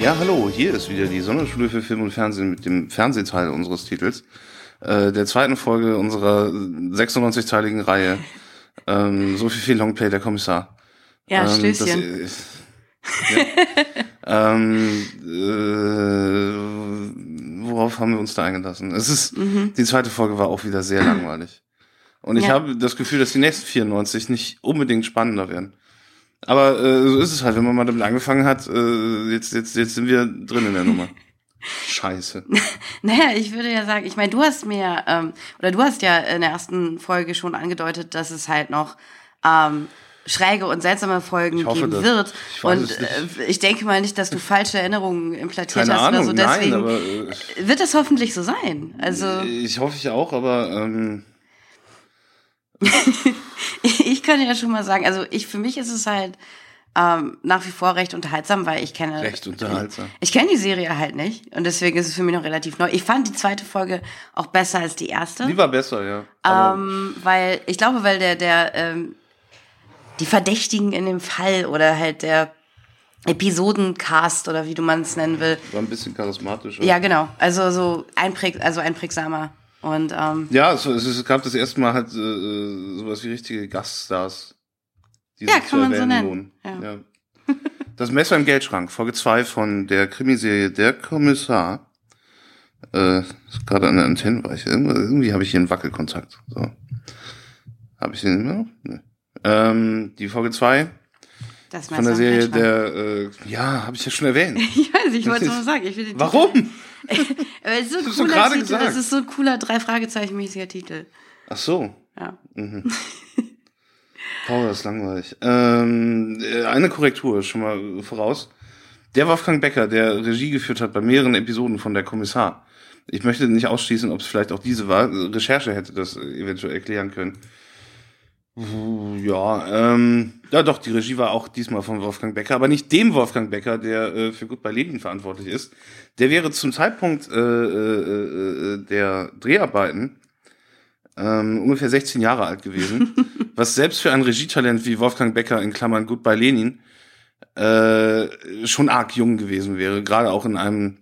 Ja, hallo, hier ist wieder die Sonderschule für Film und Fernsehen mit dem Fernsehteil unseres Titels, der zweiten Folge unserer 96-teiligen Reihe. So viel Longplay, der Kommissar. Ja, Stößchen. Worauf haben wir uns da eingelassen? Die zweite Folge war auch wieder sehr langweilig. Und ich habe das Gefühl, dass die nächsten 94 nicht unbedingt spannender werden. Aber so ist es halt, wenn man mal damit angefangen hat, jetzt sind wir drin in der Nummer. Scheiße. Naja, ich würde ja sagen, ich meine, du hast mir, du hast ja in der ersten Folge schon angedeutet, dass es halt noch schräge und seltsame Folgen geben wird. Und ich denke mal nicht, dass du falsche Erinnerungen implantiert hast oder so. Deswegen aber wird das hoffentlich so sein. Also ich hoffe auch, aber ich kann ja schon mal sagen, also für mich ist es halt nach wie vor recht unterhaltsam, weil ich kenne die Serie halt nicht und deswegen ist es für mich noch relativ neu. Ich fand die zweite Folge auch besser als die erste. Die war besser, ja. Weil die Verdächtigen in dem Fall oder halt der Episodencast oder wie du man es nennen will. War ein bisschen charismatischer. Ja, genau. Also so einprägsamer. Und es gab das erste Mal halt sowas wie richtige Gaststars. Ja, kann man so nennen. Ja. Das Messer im Geldschrank, Folge 2 von der Krimiserie Der Kommissar. Ist gerade an der Antennenweiche. Irgendwie habe ich hier einen Wackelkontakt. So. Habe ich den immer noch? Nee. Die Folge 2 von der Serie habe ich ja schon erwähnt. Ich weiß, ich wollte es nur sagen. Warum? Es ist so ein cooler Titel. Das ist so ein cooler 3-Fragezeichen-mäßiger Titel. Ach so. Ja. Mhm. Oh, das ist langweilig. Eine Korrektur schon mal voraus. Der Wolfgang Becker, der Regie geführt hat bei mehreren Episoden von Der Kommissar. Ich möchte nicht ausschließen, ob es vielleicht auch diese war. Recherche hätte das eventuell erklären können. Ja, doch, die Regie war auch diesmal von Wolfgang Becker, aber nicht dem Wolfgang Becker, der für Goodbye Lenin verantwortlich ist. Der wäre zum Zeitpunkt der Dreharbeiten ungefähr 16 Jahre alt gewesen, was selbst für ein Regietalent wie Wolfgang Becker in Klammern Goodbye Lenin schon arg jung gewesen wäre, gerade auch in einem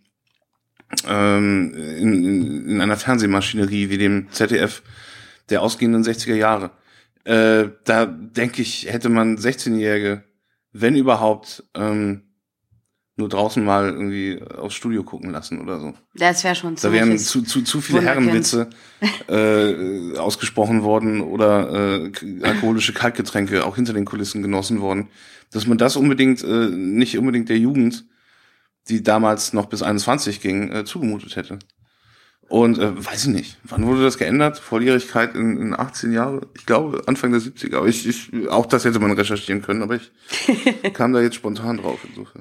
in einer Fernsehmaschinerie wie dem ZDF der ausgehenden 60er Jahre. Da denke ich, hätte man 16-Jährige, wenn überhaupt, nur draußen mal irgendwie aufs Studio gucken lassen oder so. Das wäre schon da wären zu viele Herrenwitze ausgesprochen worden oder alkoholische Kaltgetränke auch hinter den Kulissen genossen worden, dass man das nicht unbedingt der Jugend, die damals noch bis 21 ging, zugemutet hätte. Und weiß ich nicht, wann wurde das geändert? Volljährigkeit in 18 Jahre? Ich glaube Anfang der 70er. Aber auch das hätte man recherchieren können, aber ich kam da jetzt spontan drauf insofern.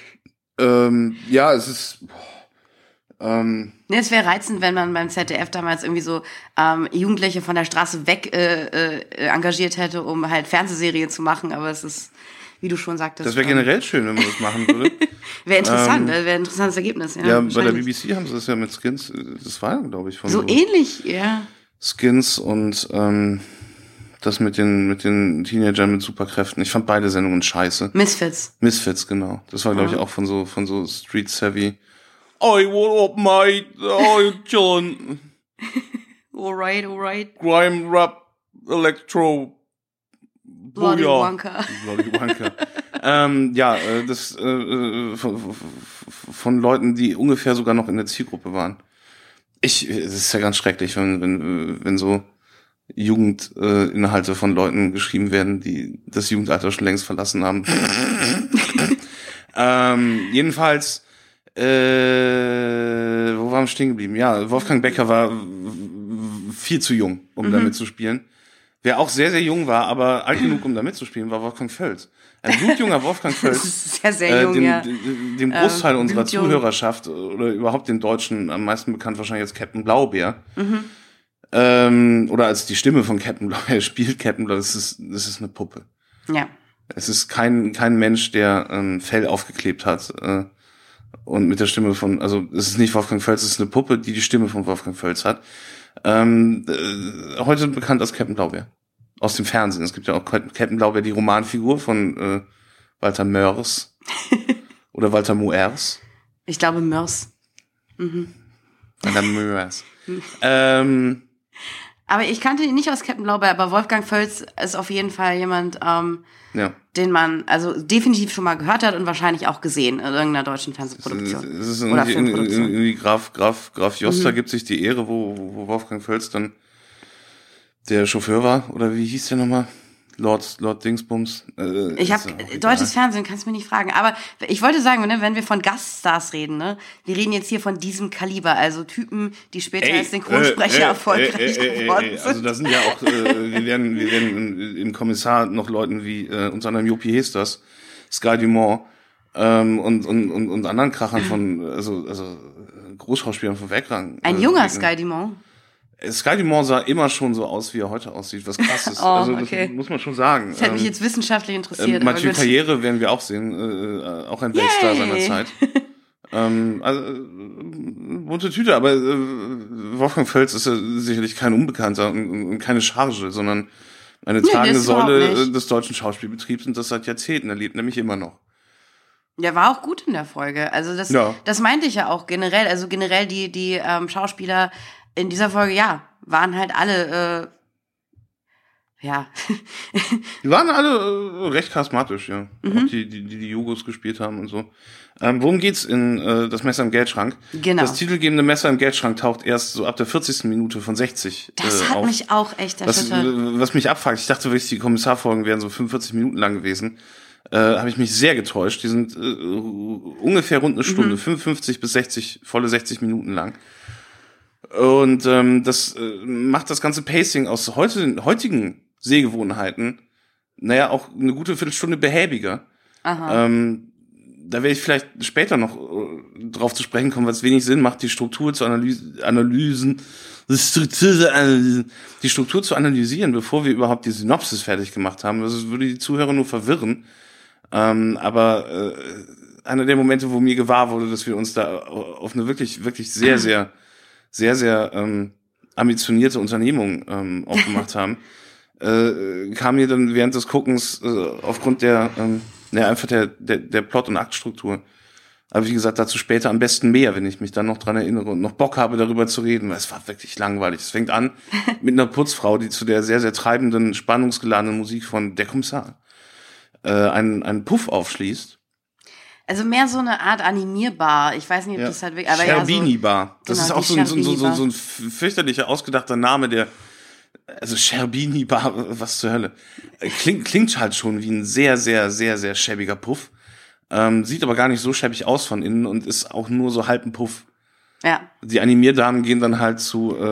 Es ist es wäre reizend, wenn man beim ZDF damals irgendwie so Jugendliche von der Straße weg engagiert hätte, um halt Fernsehserien zu machen, aber es ist, wie du schon sagtest. Das wäre generell schön, wenn man das machen würde. Wäre interessant, wäre ein interessantes Ergebnis. Ja, bei der BBC haben sie das ja mit Skins, das war, glaube ich, von so ähnlich, ja. Skins und das mit den Teenagern mit Superkräften. Ich fand beide Sendungen scheiße. Misfits, genau. Das war, glaube ich, auch von so Street Savvy. Oh, what up, mate? Oh, you chillin'? Alright. Grime, Rap, Electro, Bloody Wonka. Das von Leuten, die ungefähr sogar noch in der Zielgruppe waren. Es ist ja ganz schrecklich, wenn so Jugendinhalte von Leuten geschrieben werden, die das Jugendalter schon längst verlassen haben. Jedenfalls, wo waren wir stehen geblieben? Ja, Wolfgang Becker war viel zu jung, um damit zu spielen. Wer auch sehr, sehr jung war, aber alt genug, um da mitzuspielen, war Wolfgang Völz. Ein blutjunger Wolfgang Völz. Das ist sehr, sehr jung, dem Großteil unserer Zuhörerschaft oder überhaupt den Deutschen am meisten bekannt wahrscheinlich als Captain Blaubeer. Oder als die Stimme von Captain Blaubeer. Er spielt Captain Blaubeer. Das ist eine Puppe. Ja. Es ist kein Mensch, der Fell aufgeklebt hat und mit der Stimme es ist nicht Wolfgang Völz, es ist eine Puppe, die Stimme von Wolfgang Völz hat. Heute bekannt als Captain Blaubeer. Aus dem Fernsehen. Es gibt ja auch Captain Blaubeer, die Romanfigur von Walter Mörs oder Walter Moers. Ich glaube Mörs. Madame Mörs. Aber ich kannte ihn nicht aus Captain Blaubeer, aber Wolfgang Völz ist auf jeden Fall jemand, den man also definitiv schon mal gehört hat und wahrscheinlich auch gesehen in irgendeiner deutschen Fernsehproduktion. Es ist irgendwie Graf Joster gibt sich die Ehre, wo Wolfgang Völz dann der Chauffeur war, oder wie hieß der nochmal? Lord Dingsbums. Ich habe deutsches Fernsehen, kannst du mir nicht fragen. Aber ich wollte sagen, ne, wenn wir von Gaststars reden, ne, wir reden jetzt hier von diesem Kaliber, also Typen, die später als Synchronsprecher erfolgreich geworden sind. Also da sind ja auch, wir werden im Kommissar noch Leuten wie unter anderem Jopi Hesters, Sky Dumont und anderen Krachern von, also Großschauspielern von Weltrang. Ein junger Sky Dumont. Sky Dumont sah immer schon so aus, wie er heute aussieht, was krass ist. Das muss man schon sagen. Das hätte mich jetzt wissenschaftlich interessiert. Mathieu Karriere werden wir auch sehen, auch ein Weltstar seiner Zeit. Bunte Tüte, aber Wolfgang Völz ist ja sicherlich kein Unbekannter und keine Charge, sondern eine tragende Säule des deutschen Schauspielbetriebs und das seit Jahrzehnten, er lebt nämlich immer noch. Der war auch gut in der Folge. Also das meinte ich ja auch generell. Also generell die Schauspieler in dieser Folge, waren halt alle, Die waren alle recht charismatisch, ja. Auch die Jugos gespielt haben und so. Worum geht's in Das Messer im Geldschrank? Genau. Das titelgebende Messer im Geldschrank taucht erst so ab der 40. Minute von 60 Das hat mich auch echt erschüttert. Was mich abfuckt, ich dachte wirklich, die Kommissarfolgen wären so 45 Minuten lang gewesen. Habe ich mich sehr getäuscht. Die sind ungefähr rund eine Stunde, 55 bis 60, volle 60 Minuten lang. Und das macht das ganze Pacing aus heutigen Sehgewohnheiten, auch eine gute Viertelstunde behäbiger. Aha. Da werde ich vielleicht später noch drauf zu sprechen kommen, weil es wenig Sinn macht, die Struktur zu analysieren, bevor wir überhaupt die Synopsis fertig gemacht haben. Das würde die Zuhörer nur verwirren. Aber einer der Momente, wo mir gewahr wurde, dass wir uns da auf eine wirklich, wirklich sehr, sehr, sehr, sehr ambitionierte Unternehmung aufgemacht haben, kam mir dann während des Guckens aufgrund der einfach der Plot- und Aktstruktur. Aber wie gesagt, dazu später am besten mehr, wenn ich mich dann noch dran erinnere und noch Bock habe, darüber zu reden, weil es war wirklich langweilig. Es fängt an mit einer Putzfrau, die zu der sehr, sehr treibenden, spannungsgeladenen Musik von Der Kommissar einen Puff aufschließt. Also mehr so eine Art Animierbar. Ich weiß nicht, ob das halt wirklich... Scherbini-Bar. Das ist auch so Scherbini-Bar. ein fürchterlicher, ausgedachter Name, also Scherbini-Bar, was zur Hölle. Klingt halt schon wie ein sehr, sehr, sehr, sehr schäbiger Puff. Sieht aber gar nicht so schäbig aus von innen und ist auch nur so halb ein Puff. Ja. Die Animierdamen gehen dann halt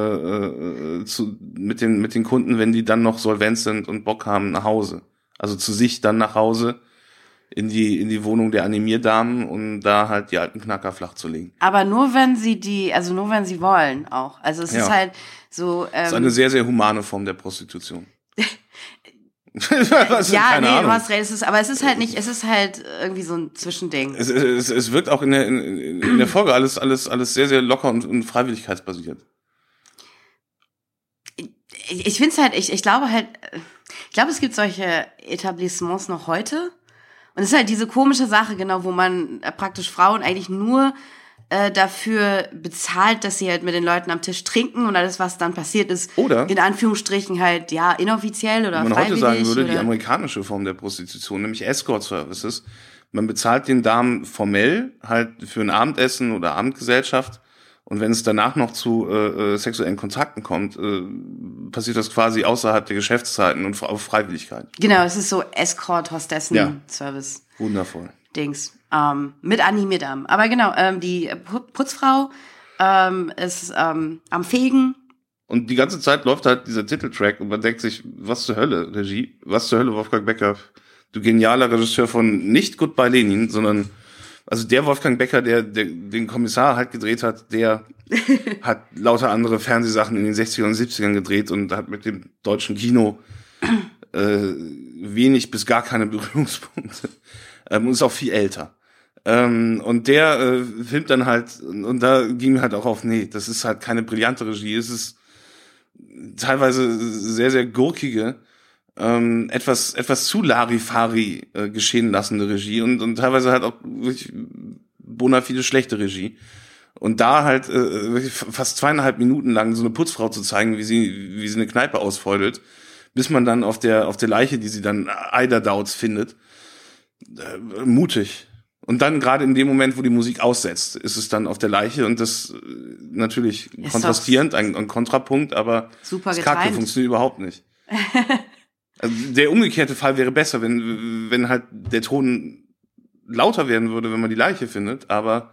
mit den Kunden, wenn die dann noch solvent sind und Bock haben, nach Hause. Also zu sich dann nach Hause in die Wohnung der Animierdamen, um da halt die alten Knacker flach zu legen. Aber nur wenn sie wollen auch. Also es ist halt so... Es ist eine sehr, sehr humane Form der Prostitution. Du hast recht. Es ist halt irgendwie so ein Zwischending. Es wirkt auch in der Folge alles sehr, sehr locker und freiwilligkeitsbasiert. Ich finde es halt, ich glaube, es gibt solche Etablissements noch heute. Und es ist halt diese komische Sache, genau, wo man praktisch Frauen eigentlich nur dafür bezahlt, dass sie halt mit den Leuten am Tisch trinken und alles, was dann passiert ist, oder in Anführungsstrichen halt, inoffiziell oder freiwillig. Man heute sagen würde, die amerikanische Form der Prostitution, nämlich Escort-Services. Man bezahlt den Damen formell halt für ein Abendessen oder Abendgesellschaft und wenn es danach noch zu sexuellen Kontakten kommt, passiert das quasi außerhalb der Geschäftszeiten und auf Freiwilligkeit. Genau, es ist so Escort-Hostessen-Service. Wundervoll. Dings. Mit Animierdamen. Aber genau, die Putzfrau ist am Fegen. Und die ganze Zeit läuft halt dieser Titeltrack und man denkt sich, was zur Hölle, Regie? Was zur Hölle, Wolfgang Becker? Du genialer Regisseur von nicht Goodbye Lenin, sondern also der Wolfgang Becker, der den Kommissar halt gedreht hat, der hat lauter andere Fernsehsachen in den 60ern und 70ern gedreht und hat mit dem deutschen Kino wenig bis gar keine Berührungspunkte. Und ist auch viel älter. Und der filmt dann halt, und da ging mir halt auch auf, nee, das ist halt keine brillante Regie, es ist teilweise sehr, sehr gurkige, etwas zu Larifari geschehen lassende Regie und teilweise halt auch wirklich bona fide schlechte Regie. Und da halt fast 2,5 Minuten lang so eine Putzfrau zu zeigen, wie sie eine Kneipe ausfeudelt, bis man dann auf der Leiche, die sie dann Eiderdauz findet, mutig. Und dann gerade in dem Moment, wo die Musik aussetzt, ist es dann auf der Leiche und das natürlich ist kontrastierend, ein Kontrapunkt, aber das Kacke funktioniert überhaupt nicht. Also der umgekehrte Fall wäre besser, wenn halt der Ton lauter werden würde, wenn man die Leiche findet, aber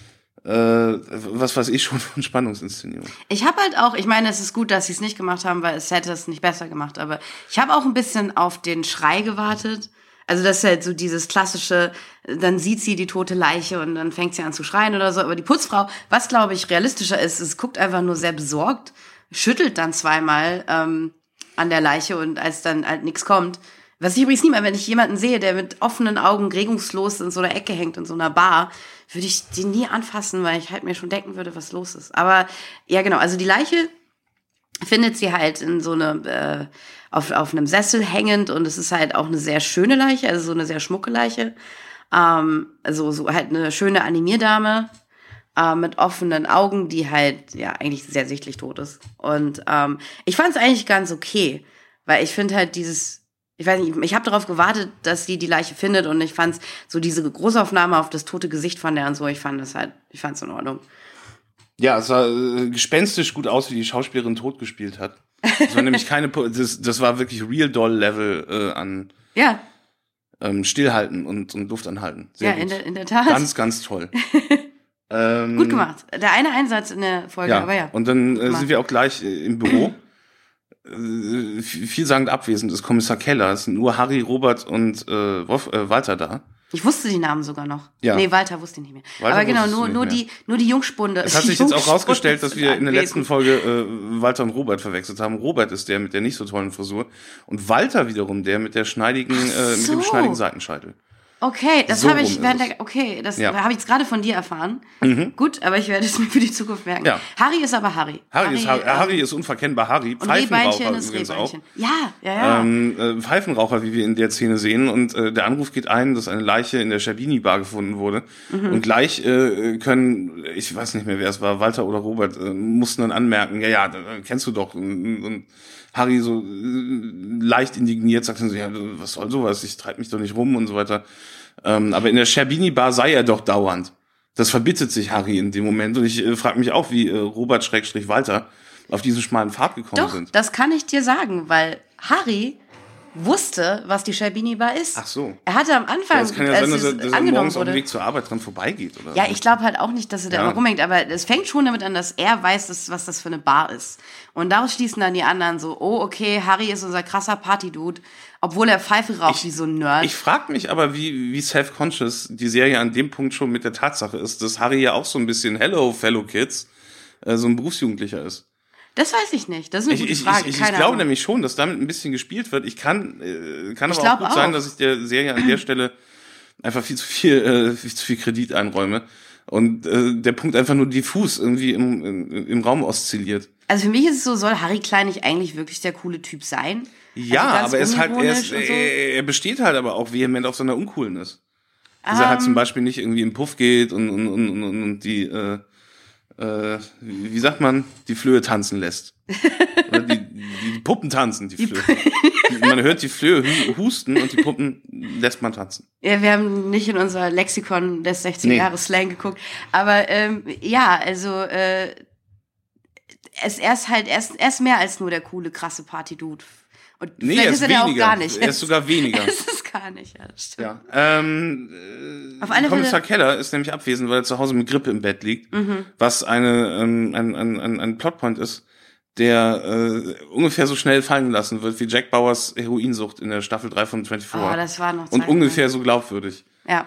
was weiß ich schon von Spannungsinszenierung. Ich habe halt auch, ich meine, es ist gut, dass sie es nicht gemacht haben, weil es hätte es nicht besser gemacht, aber ich habe auch ein bisschen auf den Schrei gewartet. Also das ist halt so dieses klassische, dann sieht sie die tote Leiche und dann fängt sie an zu schreien oder so. Aber die Putzfrau, was glaube ich realistischer ist, es guckt einfach nur sehr besorgt, schüttelt dann zweimal an der Leiche und als dann halt nichts kommt. Was ich übrigens nie mal, wenn ich jemanden sehe, der mit offenen Augen regungslos in so einer Ecke hängt, in so einer Bar, würde ich den nie anfassen, weil ich halt mir schon denken würde, was los ist. Aber ja genau, also die Leiche findet sie halt in so eine auf einem Sessel hängend und es ist halt auch eine sehr schöne Leiche, also so eine sehr schmucke Leiche. Also so halt eine schöne Animierdame mit offenen Augen, die halt ja eigentlich sehr sichtlich tot ist. Und ich fand es eigentlich ganz okay, weil ich finde halt ich weiß nicht, ich habe darauf gewartet, dass die Leiche findet und ich fand so diese Großaufnahme auf das tote Gesicht von der und so, ich fand es in Ordnung. Ja, es sah gespenstisch gut aus, wie die Schauspielerin tot gespielt hat. Das war nämlich das war wirklich Real Doll-Level an Stillhalten und Luft anhalten. Sehr gut. In der Tat. Ganz, ganz toll. Gut gemacht. Der eine Einsatz in der Folge, aber ja. Und dann sind wir auch gleich im Büro. Vielsagend abwesend ist Kommissar Keller. Es sind nur Harry, Robert und Walter da. Ich wusste die Namen sogar noch. Ja. Nee, Walter wusste ich nicht mehr. Walter aber genau, nur die Jungspunde. Es hat sich jetzt auch rausgestellt, dass wir in der letzten Folge Walter und Robert verwechselt haben. Robert ist der mit der nicht so tollen Frisur und Walter wiederum der mit der schneidigen, mit dem schneidigen Seitenscheitel. Okay, das habe ich habe ich jetzt gerade von dir erfahren. Mhm. Gut, aber ich werde es mir für die Zukunft merken. Ja. Harry ist aber Harry. Harry ist unverkennbar Harry. Pfeifenraucher übrigens auch. Ja. Pfeifenraucher, wie wir in der Szene sehen. Und der Anruf geht ein, dass eine Leiche in der Scherbini-Bar gefunden wurde. Mhm. Und gleich können, ich weiß nicht mehr, wer es war, Walter oder Robert, mussten dann anmerken, kennst du doch. Und Harry so leicht indigniert sagt dann so, ja, was soll sowas, ich treibe mich doch nicht rum und so weiter. Aber in der Scherbini-Bar sei er doch dauernd. Das verbittet sich Harry in dem Moment. Und ich frage mich auch, wie Robert-Walter auf diesen schmalen Pfad gekommen sind. Doch, das kann ich dir sagen, weil Harry wusste, was die Scherbini-Bar ist. Ach so. Er hatte am Anfang, ja, das kann ja sein, dass er morgens auf dem Weg zur Arbeit dran vorbeigeht. Oder ja, so. Ich glaube halt auch nicht, dass er da immer rumhängt, aber es fängt schon damit an, dass er weiß, was das für eine Bar ist. Und daraus schließen dann die anderen so, oh, okay, Harry ist unser krasser Party-Dude, obwohl er Pfeife raucht wie so ein Nerd. Ich frage mich aber, wie self-conscious die Serie an dem Punkt schon mit der Tatsache ist, dass Harry ja auch so ein bisschen Hello, Fellow Kids, so ein Berufsjugendlicher ist. Das weiß ich nicht. Das ist eine gute Frage. Ich glaube nämlich schon, dass damit ein bisschen gespielt wird. Kann aber auch gut sein, dass ich der Serie an der Stelle einfach viel zu viel Kredit einräume und der Punkt einfach nur diffus irgendwie im Raum oszilliert. Also für mich ist es so, soll Harry Klein nicht eigentlich wirklich der coole Typ sein? Ja, aber er besteht halt aber auch vehement auf seiner Uncoolness. Dass er halt zum Beispiel nicht irgendwie im Puff geht und die wie sagt man, die Flöhe tanzen lässt. Oder die Puppen tanzen, die Flöhe. Man hört die Flöhe husten und die Puppen lässt man tanzen. Ja, wir haben nicht in unser Lexikon des 60er-Jahres-Slang geguckt. Aber also er ist mehr als nur der coole, krasse Party-Dude. Und er ist weniger. Auch gar nicht. Er ist sogar weniger. Es ist gar nicht, ja, das stimmt. Ja. Kommissar Keller ist nämlich abwesend, weil er zu Hause mit Grippe im Bett liegt, was ein Plotpoint ist, der ungefähr so schnell fallen gelassen wird wie Jack Bauers Heroinsucht in der Staffel 3 von 24. Oh, das war noch und ungefähr so glaubwürdig. Ja.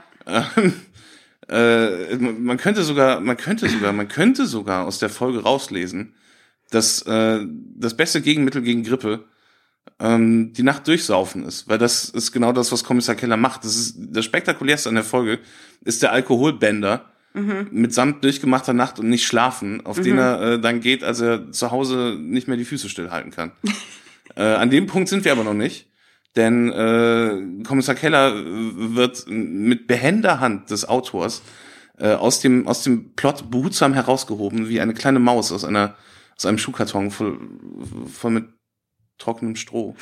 Man könnte sogar aus der Folge rauslesen, dass das beste Gegenmittel gegen Grippe die Nacht durchsaufen ist, weil das ist genau das, was Kommissar Keller macht. Das Spektakulärste an der Folge ist der Alkoholbänder mitsamt durchgemachter Nacht und nicht schlafen, auf den er dann geht, als er zu Hause nicht mehr die Füße stillhalten kann. An dem Punkt sind wir aber noch nicht, denn Kommissar Keller wird mit behender Hand des Autors aus dem Plot behutsam herausgehoben, wie eine kleine Maus aus einem Schuhkarton voll mit trockenem Stroh.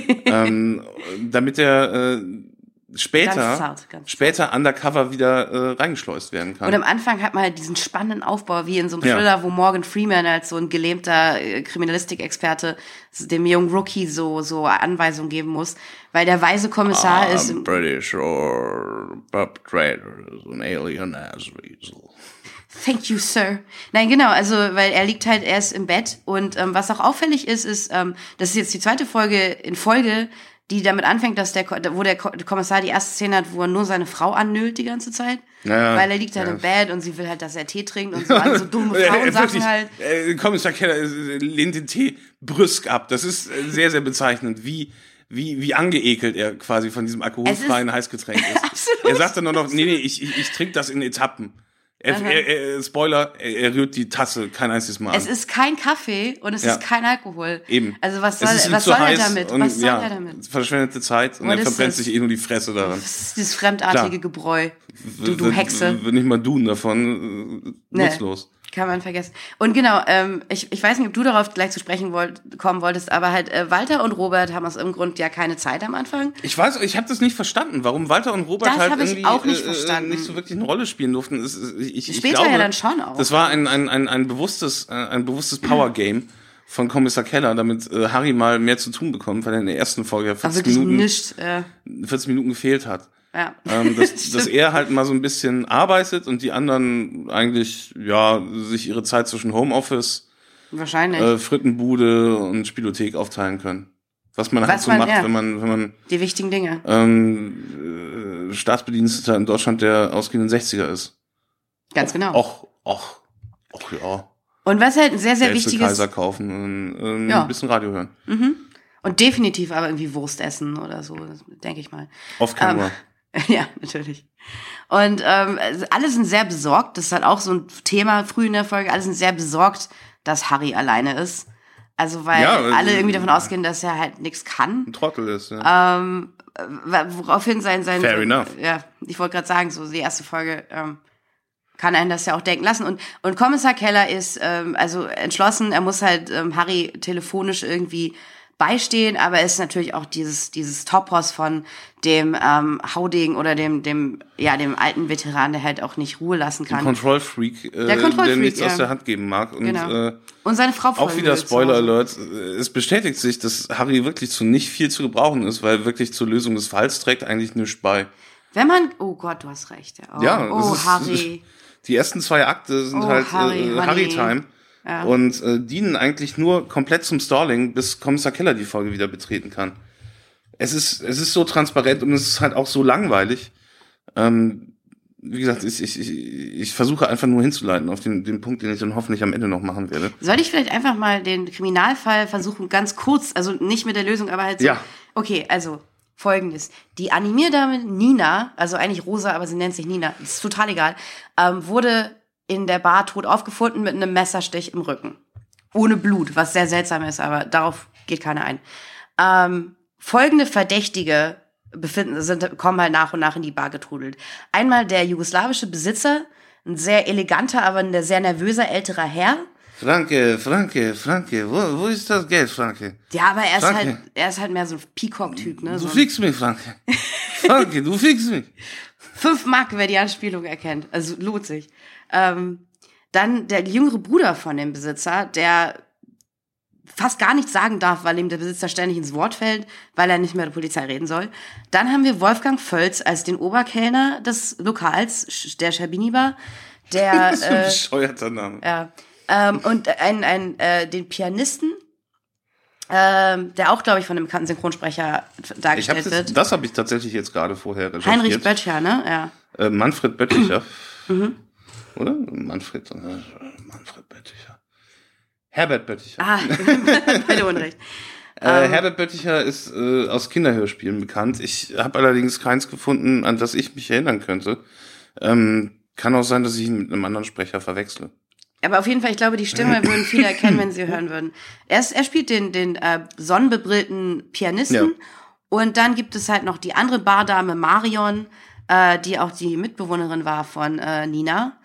Damit er später undercover wieder reingeschleust werden kann. Und am Anfang hat man halt diesen spannenden Aufbau, wie in so einem Thriller, wo Morgan Freeman als so ein gelähmter Kriminalistikexperte dem jungen Rookie so Anweisungen geben muss, weil der weise Kommissar ist... British or perpetrator is an alien as weasel. Thank you, sir. Nein, genau, also, weil er liegt halt erst im Bett und was auch auffällig ist, das ist jetzt die zweite Folge in Folge, die damit anfängt, dass der Kommissar die erste Szene hat, wo er nur seine Frau annölt die ganze Zeit. Ja, weil er liegt halt im Bett und sie will halt, dass er Tee trinkt und so an so dumme Frauensachen halt. Kommissar Keller lehnt den Tee brüsk ab. Das ist sehr, sehr bezeichnend, wie angeekelt er quasi von diesem alkoholfreien Heißgetränk ist. Absolut. Er sagt dann nur noch, nee, ich trinke das in Etappen. Spoiler, er rührt die Tasse kein einziges Mal. Es ist kein Kaffee und es ist kein Alkohol. Eben. Also was soll er damit? Was soll er damit? Verschwendete Zeit und er verbrennt sich nur die Fresse daran. Das ist dieses fremdartige Gebräu. Du Hexe. Nicht mal du davon, nutzlos. Kann man vergessen. Und genau, ich weiß nicht, ob du darauf gleich zu sprechen kommen wolltest, aber halt Walter und Robert haben aus irgendeinem Grund ja keine Zeit am Anfang. Ich habe das nicht verstanden, warum Walter und Robert halt irgendwie auch nicht verstanden. Nicht so wirklich eine Rolle spielen durften. Ich Später glaube, ja dann schon auch. Das war ein bewusstes Power-Game von Kommissar Keller, damit Harry mal mehr zu tun bekommt, weil er in der ersten Folge 40 Minuten gefehlt hat. Ja. Dass er halt mal so ein bisschen arbeitet und die anderen eigentlich, sich ihre Zeit zwischen Homeoffice, wahrscheinlich, Frittenbude und Spielothek aufteilen können. Was man halt so macht, wenn man die wichtigen Dinge. Staatsbediensteter in Deutschland der ausgehenden 60er ist. Ganz genau. Och, ja. Und was halt ein sehr, sehr wichtiges... Kaiser kaufen und ein bisschen Radio hören. Mhm. Und definitiv aber irgendwie Wurst essen oder so, denke ich mal. Off camera. Ja, natürlich. Und alle sind sehr besorgt, das ist halt auch so ein Thema früh in der Folge, alle sind sehr besorgt, dass Harry alleine ist. Also weil alle irgendwie davon ausgehen, dass er halt nichts kann. Ein Trottel ist, ja. Woraufhin sein Fair enough. Ja, ich wollte gerade sagen, so die erste Folge kann einen das ja auch denken lassen. Und Kommissar Keller ist also entschlossen, er muss halt Harry telefonisch irgendwie beistehen, aber er ist natürlich auch dieses Topos von dem Haudegen oder dem alten Veteran, der halt auch nicht Ruhe lassen kann. Der Control-Freak, der nichts aus der Hand geben mag. Und, und seine Frau auch wieder Spoiler-Alert, es bestätigt sich, dass Harry wirklich zu nicht viel zu gebrauchen ist, weil wirklich zur Lösung des Falls trägt eigentlich nichts bei. Oh Gott, du hast recht. Harry. Die ersten 2 Akte sind Harry-Time. Ja. Und dienen eigentlich nur komplett zum Stalling, bis Kommissar Keller die Folge wieder betreten kann. Es ist so transparent und es ist halt auch so langweilig. Wie gesagt, ich versuche einfach nur hinzuleiten auf den Punkt, den ich dann hoffentlich am Ende noch machen werde. Soll ich vielleicht einfach mal den Kriminalfall versuchen, ganz kurz, also nicht mit der Lösung, aber halt so. Ja. Okay, also Folgendes. Die Animierdame Nina, also eigentlich Rosa, aber sie nennt sich Nina, ist total egal, wurde in der Bar tot aufgefunden mit einem Messerstich im Rücken. Ohne Blut, was sehr seltsam ist, aber darauf geht keiner ein. Folgende Verdächtige kommen halt nach und nach in die Bar getrudelt. Einmal der jugoslawische Besitzer, ein sehr eleganter, aber ein sehr nervöser älterer Herr. Franke, wo ist das Geld, Franke? Ja, aber er ist halt mehr so ein Peacock-Typ, ne? Du fickst mich, Franke. Franke, du fickst mich. 5 Mark, wer die Anspielung erkennt. Also lohnt sich. Dann der jüngere Bruder von dem Besitzer, der fast gar nichts sagen darf, weil ihm der Besitzer ständig ins Wort fällt, weil er nicht mehr der Polizei reden soll. Dann haben wir Wolfgang Völz als den Oberkellner des Lokals, der Scherbini Bar. Das ist ein bescheuerter Name. Ja. Und den Pianisten, der auch, glaube ich, von einem bekannten Synchronsprecher dargestellt wird. Das habe ich tatsächlich jetzt gerade vorher recherchiert. Heinrich Böttcher, ne? Ja. Manfred Böttcher. Oder? Manfred Böttcher. Herbert Böttcher. Beide Unrecht. Herbert Böttcher ist aus Kinderhörspielen bekannt. Ich habe allerdings keins gefunden, an das ich mich erinnern könnte. Kann auch sein, dass ich ihn mit einem anderen Sprecher verwechsle. Aber auf jeden Fall, ich glaube, die Stimme würden viele erkennen, wenn sie hören würden. Er spielt den sonnenbebrillten Pianisten. Ja. Und dann gibt es halt noch die andere Bardame Marion, die auch die Mitbewohnerin war von Nina.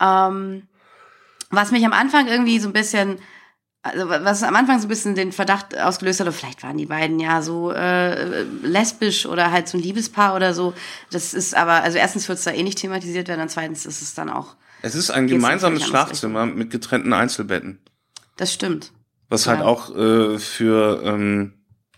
Was mich am Anfang irgendwie so ein bisschen, also was am Anfang so ein bisschen den Verdacht ausgelöst hat, oder vielleicht waren die beiden ja so lesbisch oder halt so ein Liebespaar oder so. Das ist aber, also erstens wird es da eh nicht thematisiert werden, und zweitens ist es dann auch. Es ist ein gemeinsames Schlafzimmer mit getrennten Einzelbetten. Das stimmt. Was halt auch für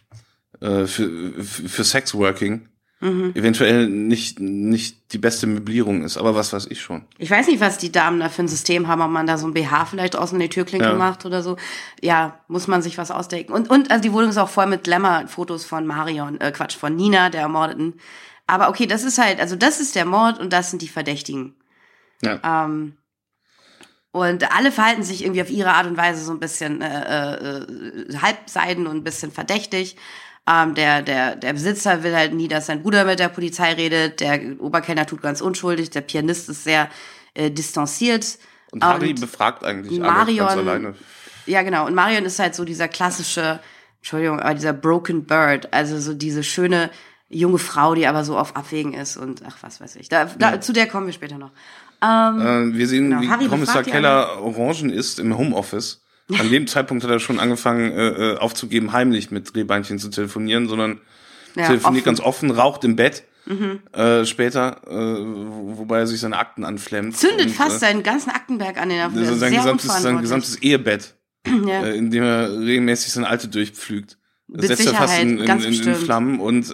Sexworking eventuell nicht die beste Möblierung ist, aber was weiß ich schon. Ich weiß nicht, was die Damen da für ein System haben, ob man da so ein BH vielleicht außen in die Türklinke macht oder so. Ja, muss man sich was ausdenken. Und also die Wohnung ist auch voll mit Glamour-Fotos von von Nina, der Ermordeten. Aber okay, das ist halt, also das ist der Mord und das sind die Verdächtigen. Ja. Und alle verhalten sich irgendwie auf ihre Art und Weise so ein bisschen halbseiden und ein bisschen verdächtig. Der Besitzer will halt nie, dass sein Bruder mit der Polizei redet. Der Oberkellner tut ganz unschuldig. Der Pianist ist sehr distanziert. Und Harry befragt eigentlich Marion, alle ganz alleine. Ja, genau. Und Marion ist halt so dieser klassische, dieser Broken Bird. Also so diese schöne junge Frau, die aber so auf Abwägen ist und ach, was weiß ich. Zu der kommen wir später noch. Wir sehen, wie Kommissar Keller Orangen isst im Homeoffice. An dem Zeitpunkt hat er schon angefangen aufzugeben, heimlich mit Rehbeinchen zu telefonieren, sondern telefoniert offen. Ganz offen, raucht im Bett später, wobei er sich seine Akten anflemmt. Zündet fast seinen ganzen Aktenberg an, den er sein gesamtes Ehebett, in dem er regelmäßig seine Alte durchpflügt. Setzt er fast in Flammen und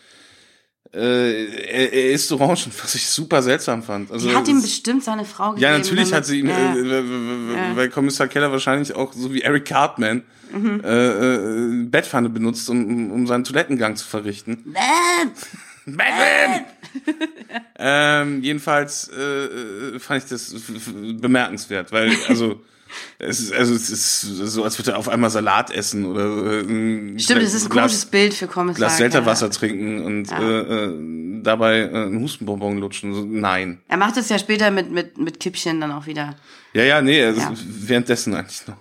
er isst Orangen, was ich super seltsam fand. Also, die hat ihm bestimmt seine Frau gegeben. Ja, natürlich hat sie ihn, weil Kommissar Keller wahrscheinlich auch, so wie Eric Cartman, Bettpfanne benutzt, um seinen Toilettengang zu verrichten. Batman! Jedenfalls fand ich das bemerkenswert, weil, es ist so, als würde er auf einmal Salat essen oder stimmt, es ist ein komisches Bild für Kommissar. Glas Selterwasser trinken und dabei einen Hustenbonbon lutschen. So, nein. Er macht es ja später mit Kippchen dann auch wieder. Währenddessen eigentlich noch.